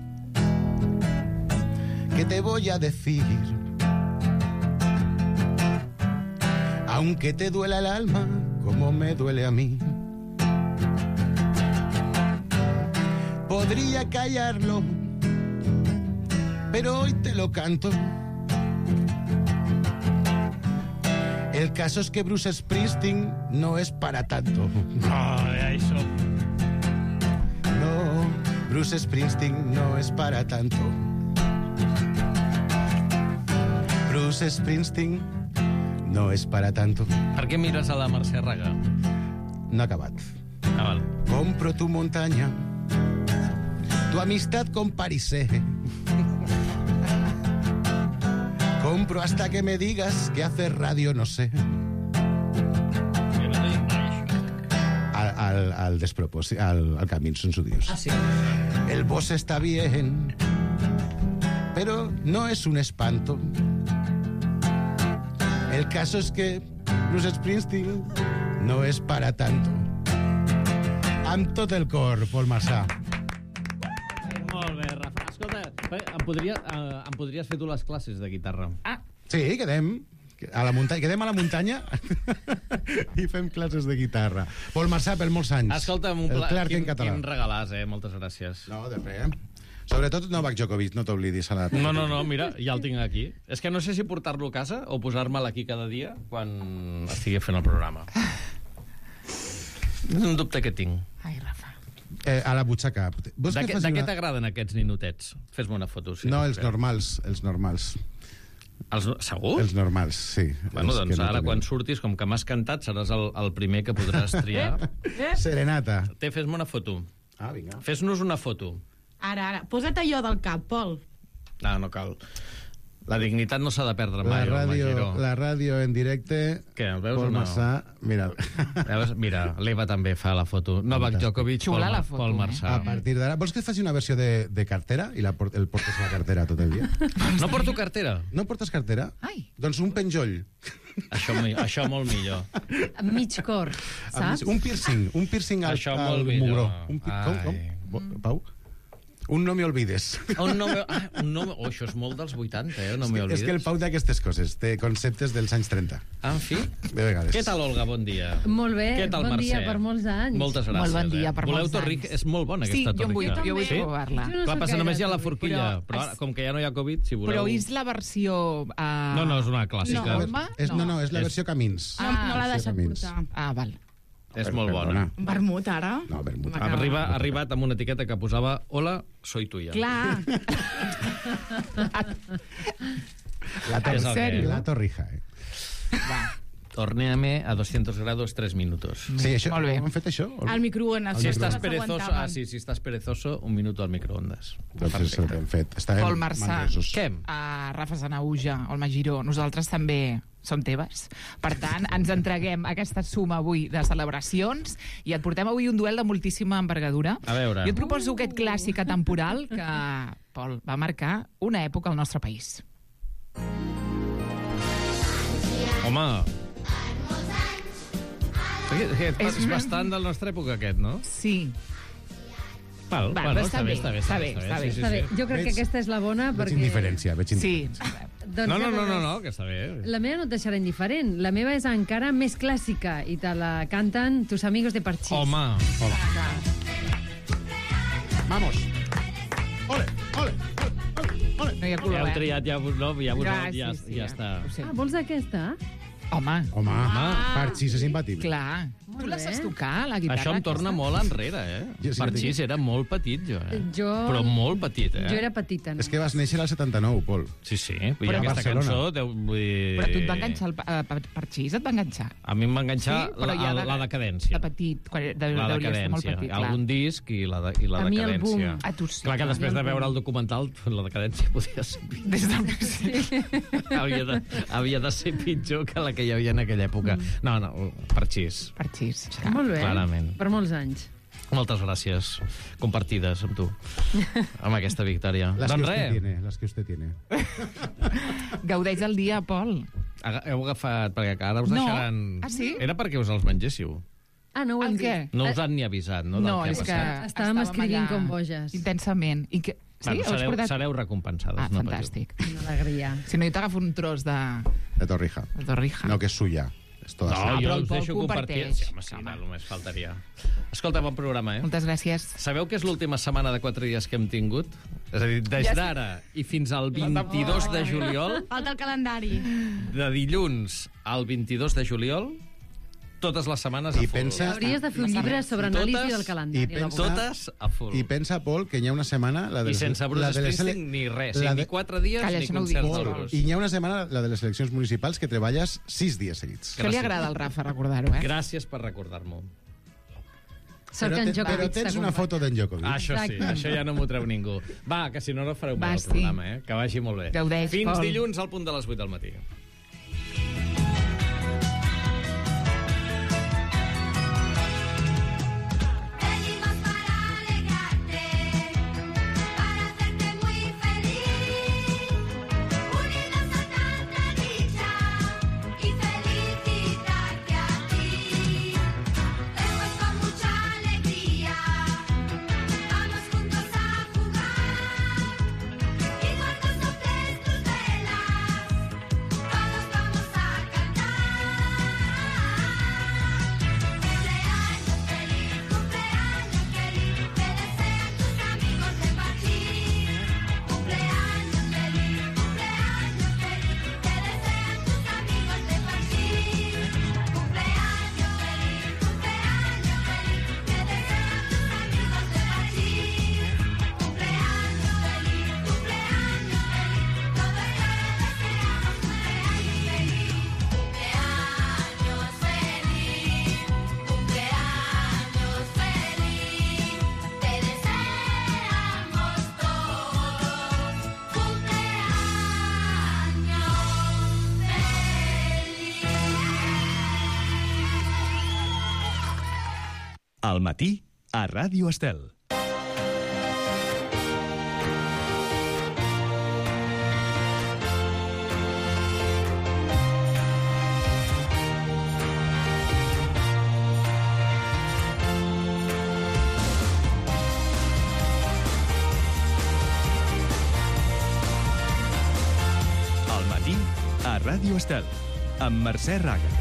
que te voy a decir. Aunque te duela el alma como me duele a mí. Podría callarlo, pero hoy te lo canto. El caso es que Bruce Springsteen no es para tanto. Ai, això... No, Bruce Springsteen no es para tanto. Bruce Springsteen no es para tanto. Per què mires a la Mercè Raga? No ha acabat. Ah, val. Compro tu montaña, tu amistad con Parisé. Compro hasta que me digas que hacer radio no sé. Al, al, al despropòsit, al, al Camins, en su dios. Ah, sí. El boss está bien, pero no es un espanto. El caso es que Bruce Springsteen no es para tanto. Amb tot el cor, Pol Marsà. Molt bé, Rafa. Escolta, em, podria, eh, em podries fer tu les classes de guitarra? Ah. Sí, quedem a la muntanya, quedem a la muntanya i fem classes de guitarra. Pol Marsà, per molts anys. Escolta'm, un el pla... Clark quin, en català. quin regalàs, eh? Moltes gràcies. No, de res. Sobretot Novak Djokovic, no t'oblidis. A la... No, no, no, mira, ja el tinc aquí. És que no sé si portar-lo a casa o posar-me'l aquí cada dia quan estigui fent el programa. És un dubte que tinc. Ai, Rafa. Eh, a la butxaca. Vols De, que què, faci de què una- t'agraden aquests ninotets? Fes-me una foto. Sí, No, els crec. normals, els normals. Els, segur? Els normals, sí. Bueno, Els doncs que no ara tenim. quan surtis, com que m'has cantat, seràs el, el primer que podràs triar. Serenata. Té, fes-me una foto. Ah, vinga. Fes-nos una foto. Ara, ara, posa't allò del cap, Pol. No, no cal. La dignitat no s'ha de perdre La mai, home, ràdio, Giró. la ràdio en directe. Què, el veus Pol o no? Marsà, mira. Veus? Mira, l'Eva també fa la foto. Novak Djokovic, Pol, Xula la foto, Pol eh? Marsà. A partir d'ara... Vols que et faci una versió de, de cartera i la, port- el portes a la cartera tot el dia? No porto cartera. No portes cartera? Ai. Doncs un penjoll. Això, mi- això molt millor. Amb mig cor, saps? Un piercing, un piercing al, Això al molt millor. mugró. Un pi... Com, com? Ai. Bo- Pau? Un no me olvides. Un no me... Ah, un no me... Oh, això és molt dels vuitanta, eh? No És me que, olvides. és que el Pau té aquestes coses, té conceptes dels anys trenta. Ah, en fi. De vegades. Què tal, Olga? Bon dia. Molt bé, Què tal, bon Mercè? dia per molts anys. Moltes gràcies. Molt bon dia eh? per Voleu molts torrica? anys. És molt bona, Sí, aquesta jo en vull, torrica. jo vull Sí? provar-la. Jo no Clar, soc passa gaire només hi ha la torrica. forquilla, Però però, ara, com que ja no hi ha Covid, si voleu... Però és la versió... Uh... No, no, és una clàssica. No, Olma? És, no, no, és la És- versió Camins. No, no l'ha Versió deixat Camins. portar. Ah, val. És Per- molt bona. perdona. Vermut, ara? No, vermut. M'acaba- Arriba, ha arribat amb una etiqueta que posava Hola, soy tuya. Clar. La, tor És el que és. la torrija, eh? Tornéame a doscientos grados tres minutos. Sí, això, Molt bé. hem fet això? Al microones. Si no estàs s'aguantaven. perezoso, ah, sí, si estàs perezoso, un minuto al microondas. Doncs és el que hem fet. Estàvem Pol Marsà, manresos. Què? a Rafa Sanahuja, Olma Giró, nosaltres també som teves. Per tant, ens entreguem aquesta suma avui de celebracions i et portem avui un duel de moltíssima envergadura. A veure. Jo et proposo aquest clàssic atemporal que, Pol, va marcar una època al nostre país. Home... Aquest, És és una- bastant del nostra època, aquest, no? Sí. Val, Va, bueno, però està bé, està bé, està bé. està bé. Sí, sí, Està bé, sí. jo crec que Veig- aquesta és la bona Veig perquè... indiferència, veig Sí. indiferència. Doncs No, no, ja no, no, veuràs. no, que està bé. La meva no et deixarà indiferent. La meva és encara més clàssica i te la canten tus amigos de Parchís. Home, Hola. Vamos. Ole, ole, ole, ole. No hi ha color, Ja heu eh? triat, ja, no, ja, ja, Ah, ja, sí, sí, ja ja. està. Ah, vols aquesta? Home. Home, Ah. Parxís és imbatible. Clar. Tu la saps tocar, la guitarra? Això em torna aquesta? molt enrere, eh? Jo sí que Parxís tinc- era molt petit, jo, eh? Jo... Però molt petit, eh? Jo era petita, no? És que vas néixer al setanta-nou, Pol. Sí, sí. Vull dir, Però- aquesta Barcelona. cançó... Deu, vull dir... Però tu et va enganxar el pa- eh, per- Parxís, et va enganxar? A mi em va enganxar Sí? Però la, ja la, de- la decadència. De petit, quan de, La deuries ser molt decadència. petit, clar. Algun disc i la, de, i la A mi el decadència. boom. A tu sí. Clar que A mi després el de veure boom. el documental, la decadència podia ser pitjor. Des del principi. havia, de, havia de ser pitjor que la que hi havia en aquella època. No, no, Parxís. Parxís. Molt bé, Clarament. per molts anys. Moltes gràcies compartides amb tu, amb aquesta victòria. Las doncs que usted res, tiene, las que usted tiene. Gaudeix el dia, Pol. aga- heu agafat, perquè ara us No. deixaran... Ah, sí? Era perquè us els mengéssiu. Ah, no ho hem El què? dit. No us han ni avisat, no? del No, que ha és que passat. Estàvem escrivint com boges. Intensament. I que... Sí, Bueno, heu sereu, portat... sereu recompensades. Ah, no fantàstic. Una alegria. Si no, jo t'agafo un tros de... De Torrija. De Torrija. No, que és suya. És toda No, suya. jo però el us Pol deixo compartir. comparteix. Sí, home, sí, no, només faltaria. Escolta, bon programa, eh? Moltes gràcies. Sabeu que és l'última setmana de quatre dies que hem tingut? És a dir, des Ja sé. d'ara i fins al vint-i-dos de juliol, Falta el calendari. de dilluns al vint-i-dos de juliol, totes les setmanes a I full. pensa- Hauries de fer un llibre sobre anàlisi del calendari. I a la pensa- boca. Totes a full. I pensa, Pol, que hi ha una setmana... La de I les- sense Bruce la de les ele- Springsteen ni res, la sí, de- ni quatre dies Calla, ni això no ho concerts diguis, del Pol. Bruce. I hi ha una setmana, la de les eleccions municipals, que treballes sis dies seguits. Això li agrada al Rafa recordar-ho, eh? Gràcies per recordar-m'ho. Sort Però, que en te, Djokovic però tens una t'acompanya. foto d'en Djokovic. Ah, això sí, Exacte. això ja no m'ho treu ningú. Va, que si no, no fareu Va, mal el sí. programa, eh? Que vagi molt bé. Gaudeix, Fins Pol. dilluns al punt de les vuit del matí. Venimos para alegrarte, para hacerte muy feliz, unidos a tanta dicha y felicitarte a ti. Después con mucha alegría vamos juntos a jugar y cuando soples tus velas todos vamos a cantar. Cumpleaños feliz, cumpleaños feliz, te desean tus amigos de Parchís. Cumpleaños feliz, cumpleaños feliz, te desean tus amigos de Parchís. Cumpleaños feliz, cumpleaños feliz, te desean tus amigos de Parchís. Cumpleaños feliz, cumpleaños feliz, todo el día deseamos cumpleaños feliz. Cumpleaños feliz, cumpleaños feliz, te deseamos todos cumpleaños feliz. Al matí, a Ràdio Estel. Al matí, a Ràdio Estel, amb Mercè Raga.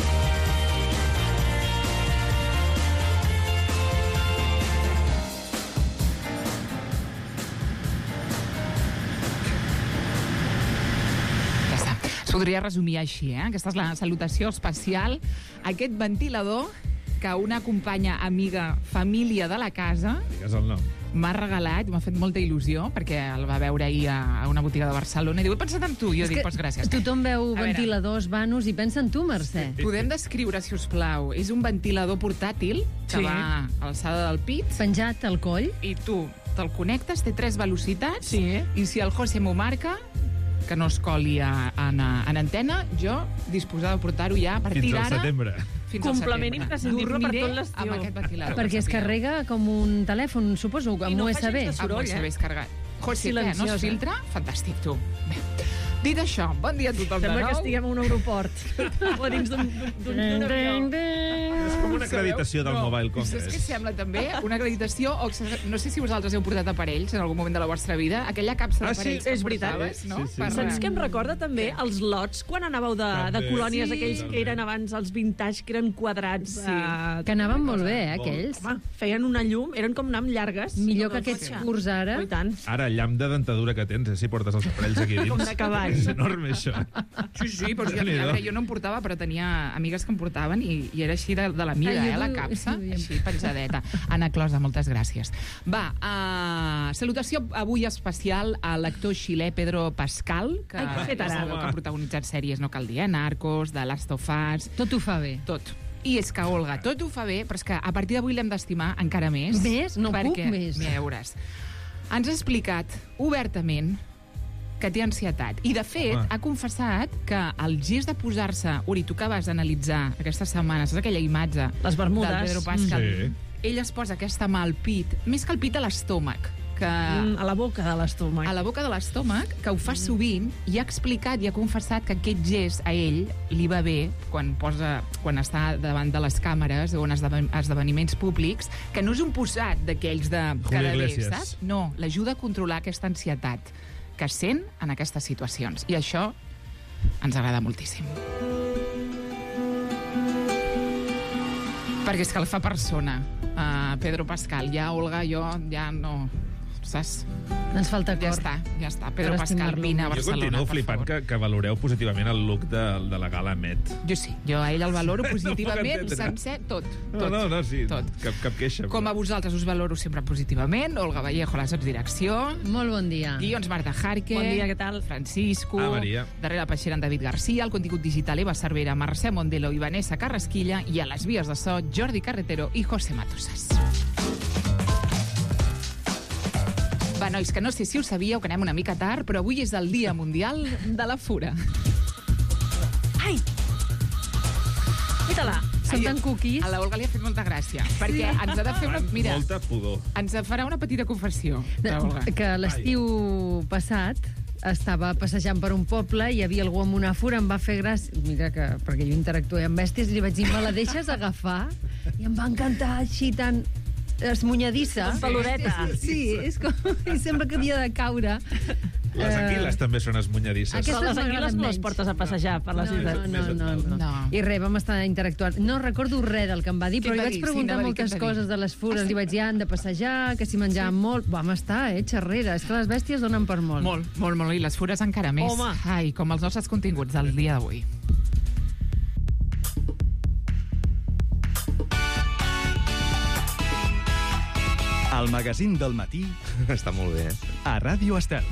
Ja està. Es podria resumir així, eh? Aquesta és la salutació especial. Aquest ventilador que una companya, amiga, família de la casa Digues el nom. m'ha regalat, m'ha fet molta il·lusió, perquè el va veure ahir a una botiga de Barcelona i diu, he pensat en tu. I jo És dic, que doncs gràcies. Tothom veu A veure. ventiladors, vanos i pensa en tu, Mercè. Podem descriure, si us plau. És un ventilador portàtil que Sí. va a l'alçada del pit. Penjat al coll. I tu te'l connectes, té tres velocitats. Sí. I si el José m'ho marca, que no es coli a, en, en antena, jo disposada de portar-ho ja a partir Fins al d'ara... setembre. Fins al Complement setembre. imprescindible per Dormiré tot l'estiu. amb aquest ventilador. Perquè es carrega com un telèfon, suposo, amb no U fa S B. gens de Amb U soroll, S B eh? és carregat. José, què? No Silenciosa. es filtra? Fantàstic, tu. Bé. Dit això, bon dia a tothom de Sembla nou. que estiguem a un aeroport o a dins d'un d'un- d'un Ding, avió. ding, ding. Com una acreditació del no. Mobile Saps Congress. què sembla també? Una acreditació, o no sé si vosaltres heu portat aparells en algun moment de la vostra vida, aquella capsa Ah, sí, d'aparells que és veritat. portaves, no? Sí, sí. Per- Saps què em recorda també? Els lots, quan anàveu de, de També. colònies, Sí. aquells que eren abans els vintage, que eren quadrats. Sí. Que anaven molt bé, eh, aquells. Home, feien una llum, eren com anar amb llargues. Millor Com que el aquests cotxe. curts ara. Oh, i tant. Ara, el llamp de dentadura que tens, eh, si portes els aparells aquí dins. Com de cavall. És enorme, això. Sí, sí, però jo, a Déu-n'hi-do. veure, jo no em portava, però tenia amigues que em portaven i, i era així de, de la mida, Ah, jo eh, la no- capsa, així penjadeta. Anna Closa, moltes gràcies. Va, uh, salutació avui especial a l'actor xilè Pedro Pascal, que Ai, què ha fet ja ara? sabeu que ha protagonitzat sèries, no cal dir, eh? Narcos, The Last of Us... Tot ho fa bé. Tot. I és que, Olga, tot ho fa bé, però és que a partir d'avui l'hem d'estimar encara més. Més? No puc perquè, més. Mira, ja veuràs. Ens ha explicat obertament que té ansietat. I, de fet, Home. ha confessat que el gest de posar-se... Uri, tu que vas analitzar aquesta setmana, saps aquella imatge Les bermudes. del Pedro Pascal? Sí. Ell es posa aquesta mà al pit, més que al pit a l'estómac, que... Mm, a la boca de l'estómac. A la boca de l'estómac, que ho fa sovint, i ha explicat i ha confessat que aquest gest a ell li va bé quan, posa, quan està davant de les càmeres o en esdeven esdeveniments públics, que no és un posat d'aquells de Julio cada bé, Iglesias. saps? No, l'ajuda a controlar aquesta ansietat que sent en aquestes situacions. I això ens agrada moltíssim. Perquè és que el fa persona, uh, Pedro Pascal. Ja, Olga, jo ja no... Saps? Ens falta cor. Ja està, ja està. Pedro Per Pascal, estimar-lo. vine a Jo Barcelona, continuo per flipant favor. que, que valoreu positivament el look de, de la gala Met. Jo sí, jo a ell el valoro No puc positivament, entendre. sencer, tot. No, tot. no, no, sí, Tot. cap, cap queixa. Com a vosaltres us valoro sempre positivament, Olga Vallejo, la saps direcció. Molt bon dia. Guions Marta Jarque. Bon dia, què tal? Francisco. Ah, Maria. Darrere la peixera en David Garcia, el contingut digital Eva Cervera, Mercè Mondelo i Vanessa Carrasquilla, i a les vies de so Jordi Carretero i José Matosas. Va, nois, que no sé si ho sabíeu, que anem una mica tard, però avui és el Dia Mundial de la Fura. Ai! Mira-la. Són tan cookies. A la Olga li ha fet molta gràcia, perquè ens ha de fer una... Mira, Molta pudor. ens farà una petita confessió, la Olga. Que l'estiu passat estava passejant per un poble i hi havia algú amb una fura, em va fer gràcia, mira que, perquè jo interactué amb bèsties, i li vaig dir, me la deixes agafar? I em va encantar així tan esmunyadissa. Com peludeta. Sí, és com... I sembla que havia de caure. Les anguiles també són esmunyadisses. Aquestes Però les anguiles m'agraden no les menys. portes a passejar per la No, ciutat. no, no, no, no. No. I res, vam estar interactuant. No recordo res del que em va dir, Què però et li va vaig dir? Sí, preguntar anava a dir, moltes què et va dir? coses de les fures. Li vaig dir, han de passejar, que si menjaven molt. Vam estar, eh, xerrera. És que les bèsties donen per molt. Molt, molt, molt. I les fures encara més. Home. Ai, com els nostres continguts del dia d'avui. El magazín del matí Està molt bé, eh? a Ràdio Estel.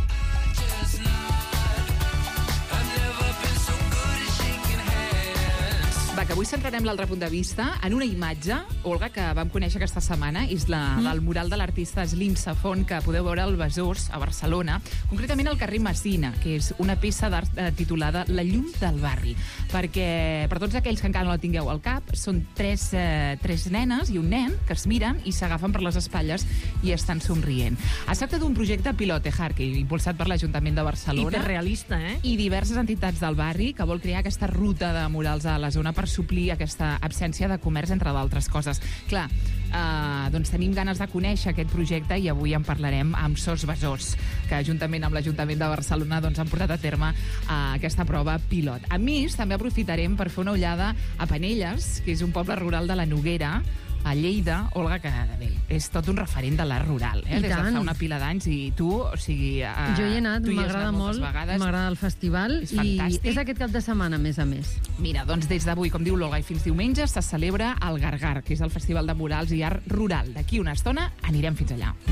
Va, que avui centrarem l'altre punt de vista en una imatge, Olga, que vam conèixer aquesta setmana, és la mm. del mural de l'artista Slim Safon, que podeu veure al Besòs, a Barcelona, concretament al carrer Messina, que és una peça d'art eh, titulada La llum del barri, perquè, per tots aquells que encara no la tingueu al cap, són tres, eh, tres nenes i un nen que es miren i s'agafen per les espatlles i estan somrient. Es tracta d'un projecte Pilote Jarque, impulsat per l'Ajuntament de Barcelona. Hiperrealista, eh? I diverses entitats del barri que vol crear aquesta ruta de murals a la zona per suplir aquesta absència de comerç, entre d'altres coses. Clar, eh, doncs tenim ganes de conèixer aquest projecte i avui en parlarem amb Sos Besòs, que juntament amb l'Ajuntament de Barcelona doncs, han portat a terme eh, aquesta prova pilot. A més, també aprofitarem per fer una ullada a Penelles, que és un poble rural de la Noguera, a Lleida, Olga, que bé, és tot un referent de l'art rural, eh? I des tant. de fa una pila d'anys, i tu, o sigui... Uh, Jo hi he anat, m'agrada molt, m'agrada el festival, És i fantàstic. és aquest cap de setmana, a més a més. Mira, doncs des d'avui, com diu l'Olga, i fins diumenge, se celebra el Gargar, que és el Festival de Murals i Art Rural. D'aquí una estona anirem fins allà.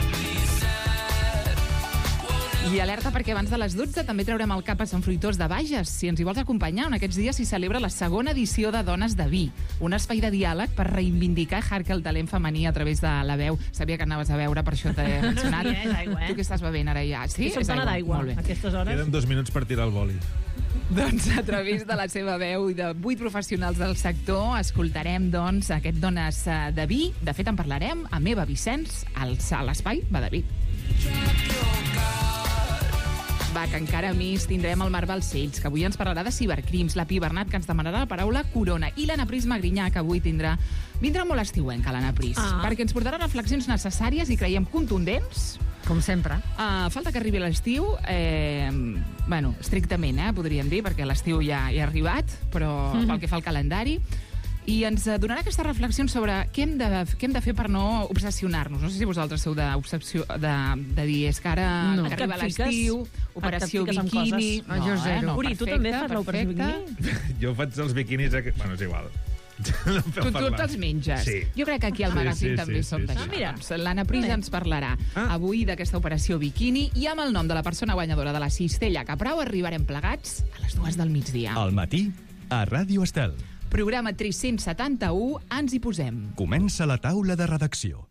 I alerta perquè abans de les dotze també traurem el cap a Sant Fruitós de Bages. Si ens hi vols acompanyar, en aquests dies s'hi celebra la segona edició de Dones de Vi, un espai de diàleg per reivindicar Jarque el talent femení a través de la veu. Sabia que anaves a veure, per això t'he mencionat. Sí, és aigua, eh? Tu què estàs bevent ara ja? Sí, Sí, som és dona d'aigua, Molt bé. a aquestes hores. Queden dos minuts per tirar el boli. Doncs a través de la seva veu i de vuit professionals del sector escoltarem doncs aquest Dones eh, de Vi. De fet, en parlarem amb Eva Vicenç al- a l'espai Va de Vi. Va, que encara més tindrem el Marc Balcells, que avui ens parlarà de cibercrims, la Pi Bernat, que ens demanarà la paraula corona, i l'Anna Pris Magrinyà, que avui tindrà... Vindrà molt estiuenca, l'Anna Pris, Ah. perquè ens portarà reflexions necessàries i creiem contundents. Com sempre. Uh, falta que arribi l'estiu, eh, bueno, estrictament, eh, podríem dir, perquè l'estiu ja, ja ha arribat, però Mhm. pel que fa al calendari, i ens donarà aquestes reflexions sobre què hem de, què hem de fer per no obsessionar-nos. No sé si vosaltres sou d'obsessió, de, de dir, és que ara No. que arriba Que et fiques- l'estiu, operació et fiques en biquini... coses. Ah, jo zero. no, Uri, tu perfecte, també fas l'operació perfecte. Jo faig els biquinis... A... Bueno, és igual. Tu, tu te'ls menges. Sí. Jo crec que aquí al Sí, magazín sí, també sí, som sí, d'això. sí. Mira, doncs, l'Anna Pris ens parlarà avui d'aquesta operació biquini i amb el nom de la persona guanyadora de la cistella Caprau arribarem plegats a les dues del migdia. Al matí, a Ràdio Estel. Programa tres-cents setanta-u, ens hi posem. Comença la taula de redacció.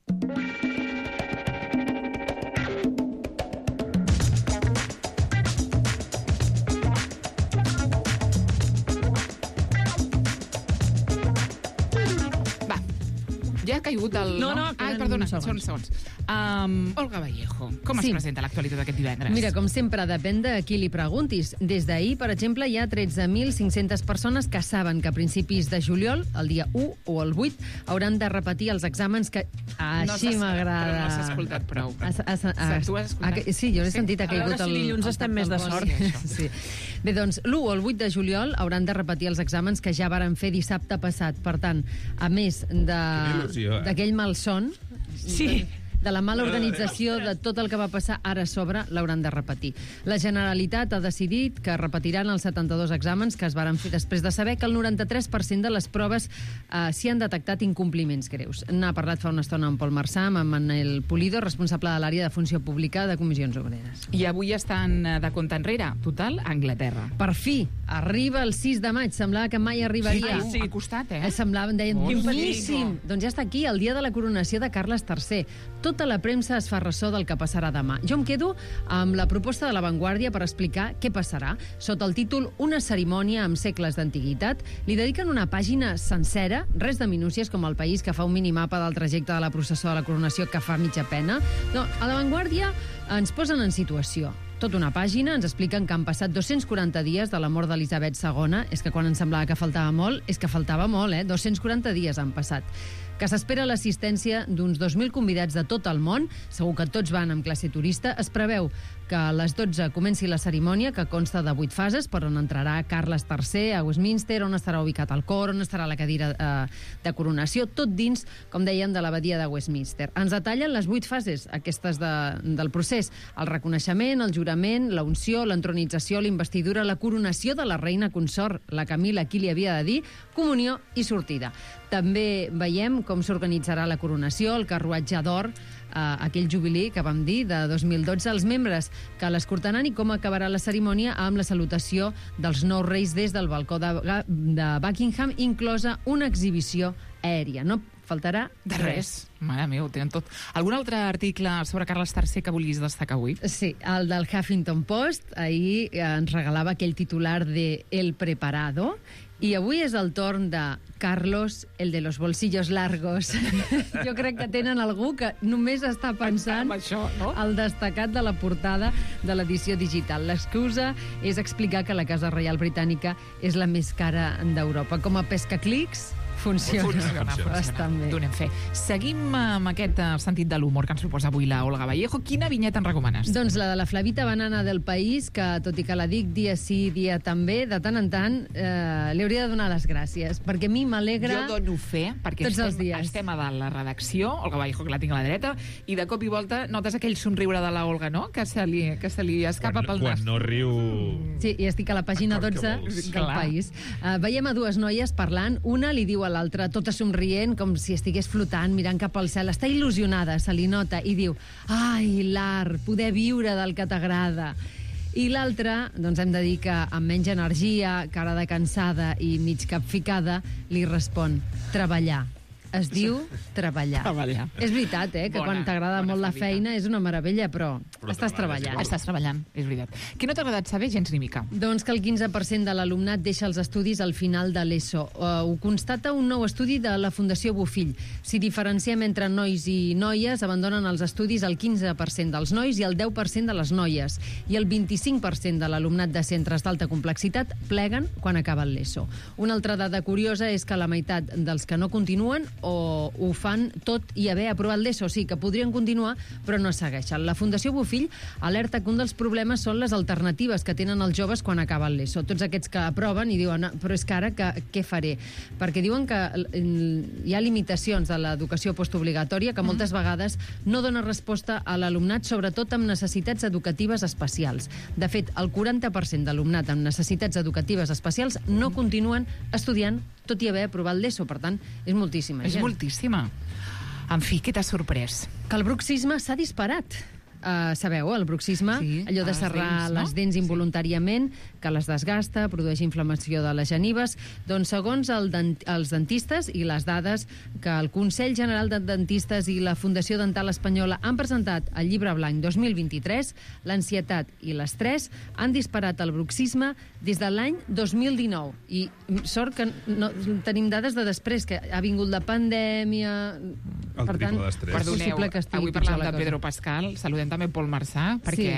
Ja ha caigut el... No, no, Ai, queden perdona, uns segons. segons, segons. Um, Olga Vallejo, com Sí. es presenta l'actualitat d'aquest divendres? Mira, com sempre, depèn de qui li preguntis. Des d'ahir, per exemple, hi ha tretze mil cinc-centes persones que saben que a principis de juliol, el dia u o el vuit, hauran de repetir els exàmens que... Així s'ha- m'agrada. Però no s'ha escoltat prou. Has, has, has, Tu has escoltat? ha- sí, jo l'he Sí. sentit, ha A veure caigut si el... dilluns el estem tap més de del sort. bosc. Sí. Bé, doncs, l'u o el vuit de juliol hauran de repetir els exàmens que ja varen fer dissabte passat. Per tant, a més de il·lusió, eh? d'aquell malson, Sí. de la mala organització de tot el que va passar, ara a sobre l'hauran de repetir. La Generalitat ha decidit que repetiran els setanta-dos exàmens que es varen fer després de saber que el noranta-tres per cent de les proves eh, s'hi han detectat incompliments greus. N'ha parlat fa una estona amb Pol Marçà, amb Manel Pulido, responsable de l'àrea de funció pública de Comissions Obreres. I avui estan eh, de compte enrere, total, a Anglaterra. Per fi, arriba el sis de maig. Semblava que mai arribaria. Sí, sí. Ha costat, eh? Eh, Semblava, deien, Oh, boníssim. Doncs ja està aquí, el dia de la coronació de Carles tercer. Tota la premsa es fa ressò del que passarà demà. Jo em quedo amb la proposta de La Vanguardia per explicar què passarà. Sota el títol Una cerimònia amb segles d'antiguitat, li dediquen una pàgina sencera, res de minúcies com el País, que fa un minimapa del trajecte de la processó de la coronació que fa mitja pena. No, a La Vanguardia ens posen en situació. Tota una pàgina, ens expliquen que han passat dos-cents quaranta dies de la mort d'Elisabet segona. És que quan ens semblava que faltava molt, és que faltava molt, eh? dos-cents quaranta dies han passat. Que s'espera l'assistència d'uns dos mil convidats de tot el món, segur que tots van amb classe turista. Es preveu que a les dotze comenci la cerimònia, que consta de vuit fases, per on entrarà Carles tercer a Westminster, on estarà ubicat el cor, on estarà la cadira eh, de coronació, tot dins, com dèiem, de l'abadia de Westminster. Ens detallen les vuit fases aquestes de, del procés: el reconeixement, el jurament, la unció, l'entronització, l'investidura, la coronació de la reina consort, la Camila, qui li havia de dir, comunió i sortida. També veiem com s'organitzarà la coronació, el carruatge d'or, eh, aquell jubilí que vam dir de dos mil dotze, els membres que l'escortaran i com acabarà la cerimònia amb la salutació dels nous reis des del balcó de, de Buckingham, inclosa una exhibició aèria. No faltarà De res. res. Mare meva, ho tenen tot. Algun altre article sobre Carles tercer que vulguis destacar avui? Sí, el del Huffington Post. Ahir eh, ens regalava aquell titular de El Preparado. I avui és el torn de Carlos, el de los bolsillos largos. Jo crec que tenen algú que només està pensant això, no? el destacat de la portada de l'edició digital. L'excusa és explicar que la Casa Reial Britànica és la més cara d'Europa. Com a pescaclics, funciona, Funciona, funciona. bastant bé. Donem fe. Seguim amb aquest eh, sentit de l'humor que ens proposa avui la Olga Vallejo. Quina vinyeta ens recomanes? Doncs la de la Flavita Banana del País, que tot i que la dic dia sí, dia també, de tant en tant eh, li hauria de donar les gràcies, perquè a mi m'alegra... Jo dono fe, perquè tots els estem, dies. estem a dalt la redacció, Olga Vallejo, que la tinc a la dreta, i de cop i volta notes aquell somriure de la Olga, no?, que se li, que se li escapa pel nas. Quan no riu... Sí, i estic a la pàgina Acord, dotze què vols? del Clar. País. Uh, veiem a dues noies parlant, una li diu a l'altra, tota somrient, com si estigués flotant, mirant cap al cel, està il·lusionada, se li nota, i diu, ai, l'art, poder viure del que t'agrada. I l'altra, doncs hem de dir que amb menys energia, cara de cansada i mig capficada, li respon, treballar. es diu treballar. Treballar. És veritat, eh, que Bona, quan t'agrada bona molt la salida. feina és una meravella, però, Però estàs treballant. Estàs treballant, és veritat. Què no t'ha agradat saber gens ni mica? Doncs que el quinze per cent de l'alumnat deixa els estudis al final de l'ESO. Uh, ho constata un nou estudi de la Fundació Bofill. Si diferenciem entre nois i noies, abandonen els estudis el quinze per cent dels nois i el deu per cent de les noies. I el vint-i-cinc per cent de l'alumnat de centres d'alta complexitat pleguen quan acaben l'ESO. Una altra dada curiosa és que la meitat dels que no continuen o ho fan tot i haver aprovat l'ESO. O sigui, que podrien continuar, però no segueixen. La Fundació Bofill alerta que un dels problemes són les alternatives que tenen els joves quan acaben l'ESO. Tots aquests que aproven i diuen, però és que ara que, què faré? Perquè diuen que hi ha limitacions de l'educació postobligatòria que moltes vegades no dona resposta a l'alumnat, sobretot amb necessitats educatives especials. De fet, el quaranta per cent d'alumnat amb necessitats educatives especials no continuen estudiant tot i haver aprovat l'ESO. Per tant, és moltíssima És gent. moltíssima. En fi, què t'ha sorprès? Que el bruxisme s'ha disparat. Uh, sabeu, el bruxisme, Sí, allò de les serrar dents, no? les dents involuntàriament, que les desgasta, produeix inflamació de les genives. Doncs segons el dent els dentistes i les dades que el Consell General de Dentistes i la Fundació Dental Espanyola han presentat al Llibre Blanc dos mil vint-i-tres, l'ansietat i l'estrès han disparat el bruxisme des de l'any dos mil dinou. I sort que no, tenim dades de després, que ha vingut la pandèmia... El per tant, triple d'estrès. és Perdoneu, possible que estigui avui pitjor parlàvem la de cosa. Pedro Pascal, saludem també Pol Marçà, perquè...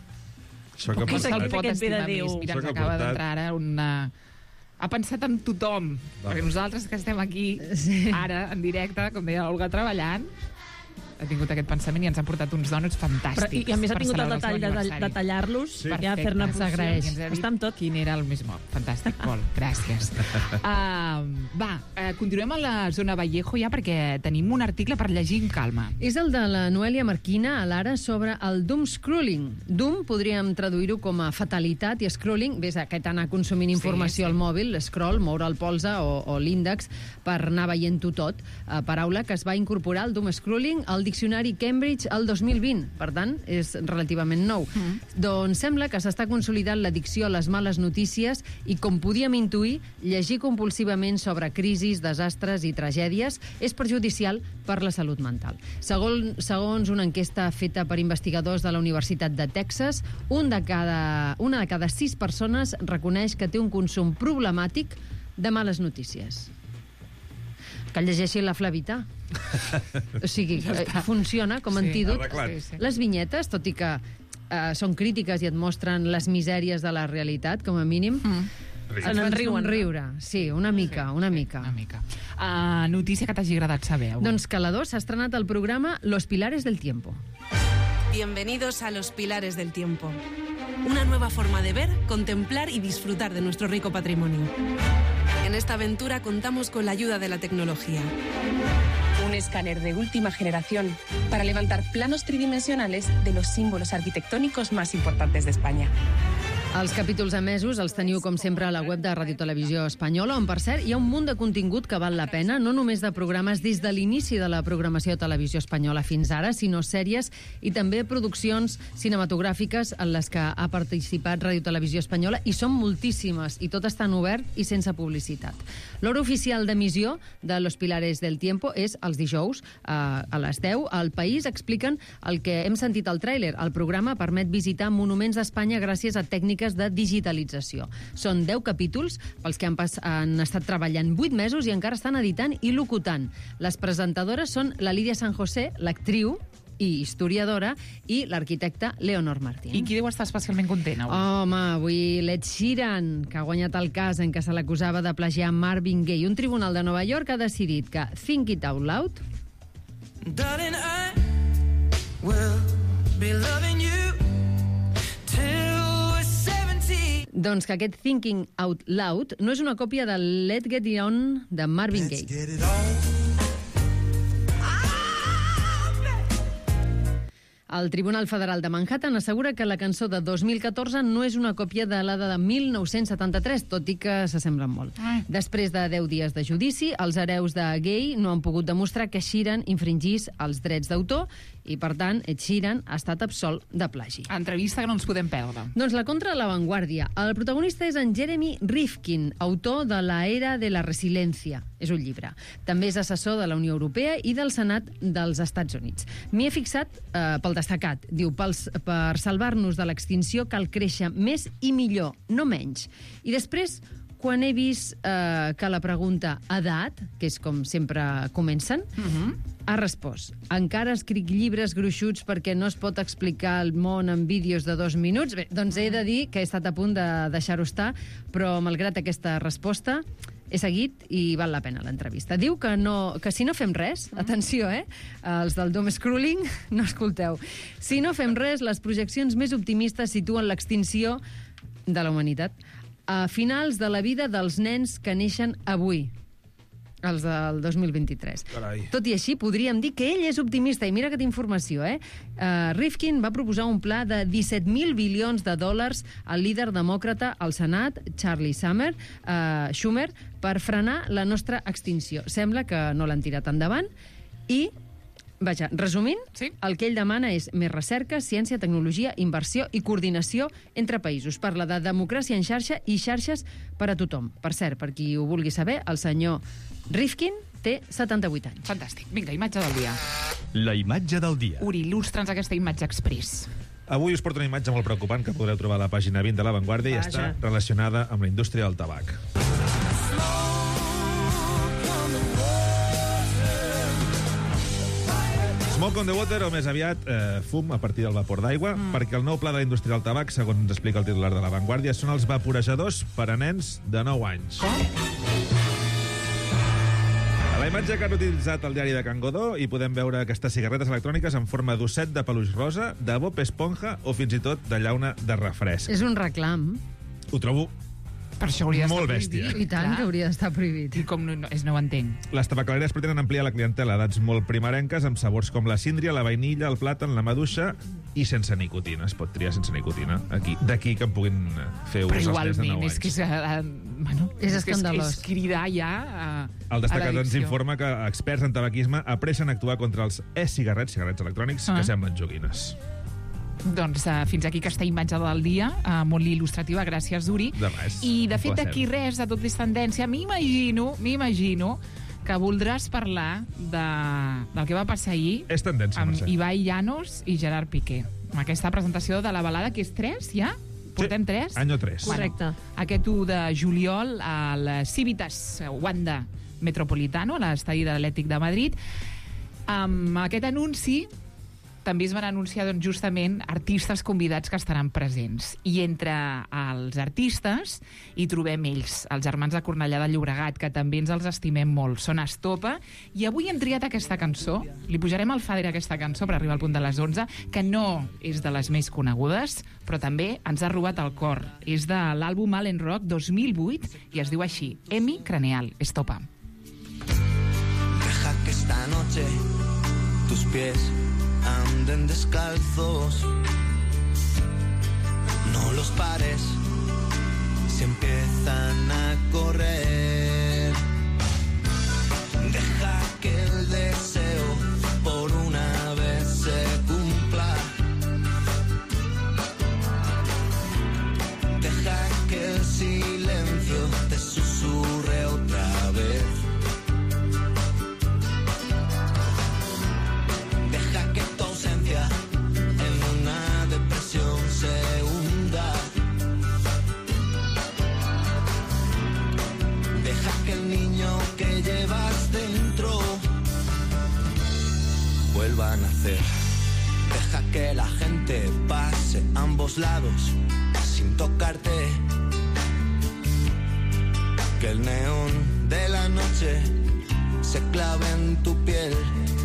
Això que ha Qui se'l passat. pot Aquest ve de estimar Déu. més? Mira, Això ens que ha acaba portat. d'entrar ara una... Ha pensat en tothom, perquè nosaltres que estem aquí Sí. ara, en directe, com deia l'Olga, treballant, ha tingut aquest pensament i ens ha portat uns donuts Però, fantàstics. i, I a més ha per tingut el celebrar detall seu de, de, aniversari. de tallar-los, Sí. ja Perfecte. fer-ne S'agraeix. porció. I ens ha dit Està amb tot. quin era el més bo. Fantàstic, Pol. Gràcies. Uh, va, uh, continuem a la zona Vallejo ja perquè tenim un article per llegir amb calma. És el de la Noelia Marquina a l'Ara sobre el doom scrolling. Doom podríem traduir-ho com a fatalitat i scrolling, ves aquest anar consumint informació Sí, sí. al mòbil, scroll, moure el polze o, o l'índex per anar veient-ho tot. Uh, paraula que es va incorporar al doom scrolling al diccionari Cambridge el dos mil vint. Per tant, és relativament nou. Mm. Doncs sembla que s'està consolidant l'addicció a les males notícies i, com podíem intuir, llegir compulsivament sobre crisis, desastres i tragèdies és perjudicial per la salut mental. Segons, segons una enquesta feta per investigadors de la Universitat de Texas, un de cada, una de cada sis persones reconeix que té un consum problemàtic de males notícies. Que llegeixi la Flavita. O sigui, eh, funciona com a Sí, antídot. arreglat. Sí, sí. Les vinyetes, tot i que eh, són crítiques i et mostren les misèries de la realitat, com a mínim, mm. Se n'enriuen, no? riure. Sí, una mica, una sí, mica. Una mica. Uh, notícia que t'hagi agradat saber avui. Doncs que a la dos s'ha estrenat el programa Los Pilares del Tiempo. Bienvenidos a Los Pilares del Tiempo. Una nueva forma de ver, contemplar y disfrutar de nuestro rico patrimonio. En esta aventura contamos con la ayuda de la tecnología. Un escáner de última generación para levantar planos tridimensionales de los símbolos arquitectónicos más importantes de España. Els capítols emesos els teniu, com sempre, a la web de Ràdio Televisió Espanyola, on, per cert, hi ha un munt de contingut que val la pena, no només de programes des de l'inici de la programació de Televisió Espanyola fins ara, sinó sèries i també produccions cinematogràfiques en les que ha participat Ràdio Televisió Espanyola, i són moltíssimes, i tot està en obert i sense publicitat. L'hora oficial d'emissió de Los Pilares del Tiempo és els dijous, eh, a les deu. Al País expliquen el que hem sentit al tràiler. El programa permet visitar monuments d'Espanya gràcies a tècniques de digitalització. Són deu capítols pels que han, pas, han estat treballant vuit mesos i encara estan editant i locutant. Les presentadores són la Lídia San José, l'actriu i historiadora, i l'arquitecte Leonor Martín. I qui deu estar especialment content avui? Home, avui l'Ed Sheeran, que ha guanyat el cas en què se l'acusava de plagiar Marvin Gaye. Un tribunal de Nova York ha decidit que Think It Out Loud Darling, I will be loving you till we're seventy. doncs que aquest Thinking Out Loud no és una còpia de Let's Get It On de Marvin Gaye. Get it on. El Tribunal Federal de Manhattan assegura que la cançó de dos mil catorze no és una còpia de la de mil nou-cents setanta-tres, tot i que s'assemblen molt. Ai. Després de deu dies de judici, els hereus de Gay no han pogut demostrar que Sheeran infringís els drets d'autor i, per tant, Ed Sheeran ha estat absolt de plagi. Entrevista que no ens podem perdre. Doncs la contra de La Vanguardia. El protagonista és en Jeremy Rifkin, autor de La era de la resiliencia. És un llibre. També és assessor de la Unió Europea i del Senat dels Estats Units. M'hi he fixat eh, pel destacat. Diu, pels, per salvar-nos de l'extinció cal créixer més i millor, no menys. I després, quan he vist eh, que la pregunta edat, que és com sempre comencen, uh-huh. ha respost: encara escric llibres gruixuts perquè no es pot explicar el món en vídeos de dos minuts? Bé, doncs he de dir que he estat a punt de deixar-ho estar, però malgrat aquesta resposta he seguit i val la pena l'entrevista. Diu que, no, que si no fem res, atenció, eh? Els del doom scrolling, no escolteu. Si no fem res, les projeccions més optimistes situen l'extinció de la humanitat a finals de la vida dels nens que neixen avui, els del dos mil vint-i-tres. Carai. Tot i així, podríem dir que ell és optimista, i mira aquesta informació, eh? Uh, Rifkin va proposar un pla de disset mil bilions de dòlars al líder demòcrata al Senat, Charlie Summer, uh, Schumer, per frenar la nostra extinció. Sembla que no l'han tirat endavant i, vaja, resumint, sí. el que ell demana és més recerca, ciència, tecnologia, inversió i coordinació entre països. Parla de democràcia en xarxa i xarxes per a tothom. Per cert, per qui ho vulgui saber, el senyor Rifkin té setanta-vuit anys. Fantàstic. Vinga, imatge del dia. La imatge del dia. Uri, il·lustra'ns aquesta imatge express. Avui us porto una imatge molt preocupant que podreu trobar a la pàgina vint de La Vanguardia i Vaja. està relacionada amb la indústria del tabac. Smoke on the water, o més aviat eh, fum a partir del vapor d'aigua, mm. perquè el nou pla de la indústria del tabac, segons ens explica el titular de La Vanguardia, són els vaporejadors per a nens de nou anys. A la imatge que han utilitzat al diari de Can Godó hi podem veure aquestes cigarretes electròniques en forma d'osset de peluix rosa, de Bob Esponja o fins i tot de llauna de refresc. És un reclam. Ho trobo Per això hauria d'estar molt bèstia. I tant, Clar. que hauria d'estar prohibit. I com no, no, és, no ho entenc. Les tabacaleries pretenen ampliar la clientela a edats molt primerenques amb sabors com la síndria, la vainilla, el plàtan, la maduixa i sense nicotina. Es pot triar sense nicotina. Aquí, d'aquí que en puguin fer ús Però als nens de igualment, nou és que anys. és, uh, bueno, És que escandalós. És, és cridar ja a, El destacat a ens l'addicció. informa que experts en tabaquisme apressen a actuar contra els e-cigarrets, cigarrets electrònics, Ah. que semblen joguines. Doncs uh, fins aquí aquesta imatge del dia, uh, molt il·lustrativa, gràcies, Uri. De res. I, de Un fet, plaer. d'aquí res, de tot és tendència, m'imagino, m'imagino que voldràs parlar de, del que va passar ahir És tendència, amb Mercè. Ibai Llanos i Gerard Piqué. Amb aquesta presentació de la balada, que és tres, ja? Portem tres? Any o tres. Correcte. Aquest u de juliol al Civitas Wanda Metropolitano, a l'estadi de l'Atlètic de Madrid. Amb aquest anunci també es van anunciar doncs, justament artistes convidats que estaran presents. I entre els artistes hi trobem ells, els germans de Cornellà de Llobregat, que també ens els estimem molt. Són Estopa, i avui hem triat aquesta cançó. Li pujarem al fader aquesta cançó per arribar al punt de les onze, que no és de les més conegudes, però també ens ha robat el cor. És de l'àlbum Allen Rock dos mil vuit i es diu així, Hemi Craneal, Estopa. Deja que esta noche tus pies anden descalzos, no los pares, se empiezan a correr. Deja que el deseo por una vez se cumpla. Deja que el silencio te susurre otra vez. Deja que tu ausencia en una depresión se hunda. Deja que el niño que llevas dentro vuelva a nacer. Deja que la gente pase a ambos lados sin tocarte. Que el neón de la noche se clave en tu piel.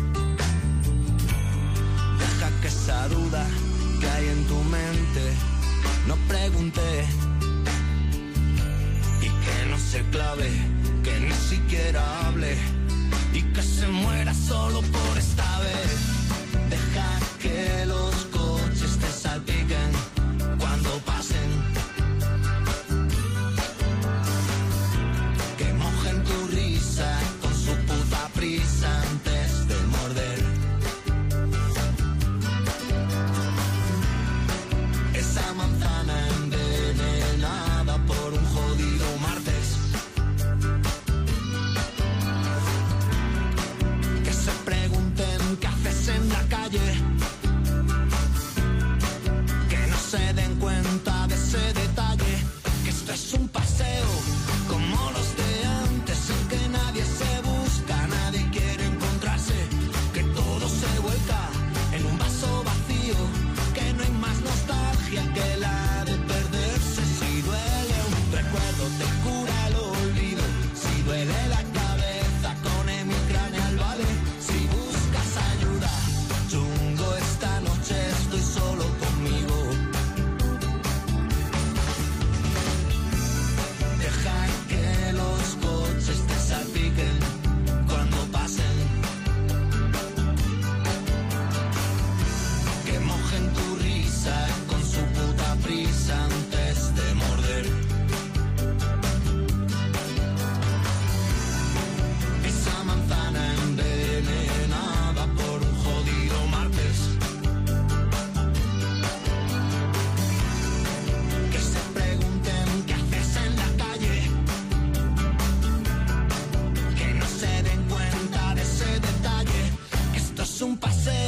Deja que esa duda que hay en tu mente no pregunte. Y que no se clave, que ni siquiera hable. Y que se muera solo por esta vez. Deja que los coches te salpiquen cuando pasen. Que mojen tu risa con su puta prisa antes de morder. un paseo.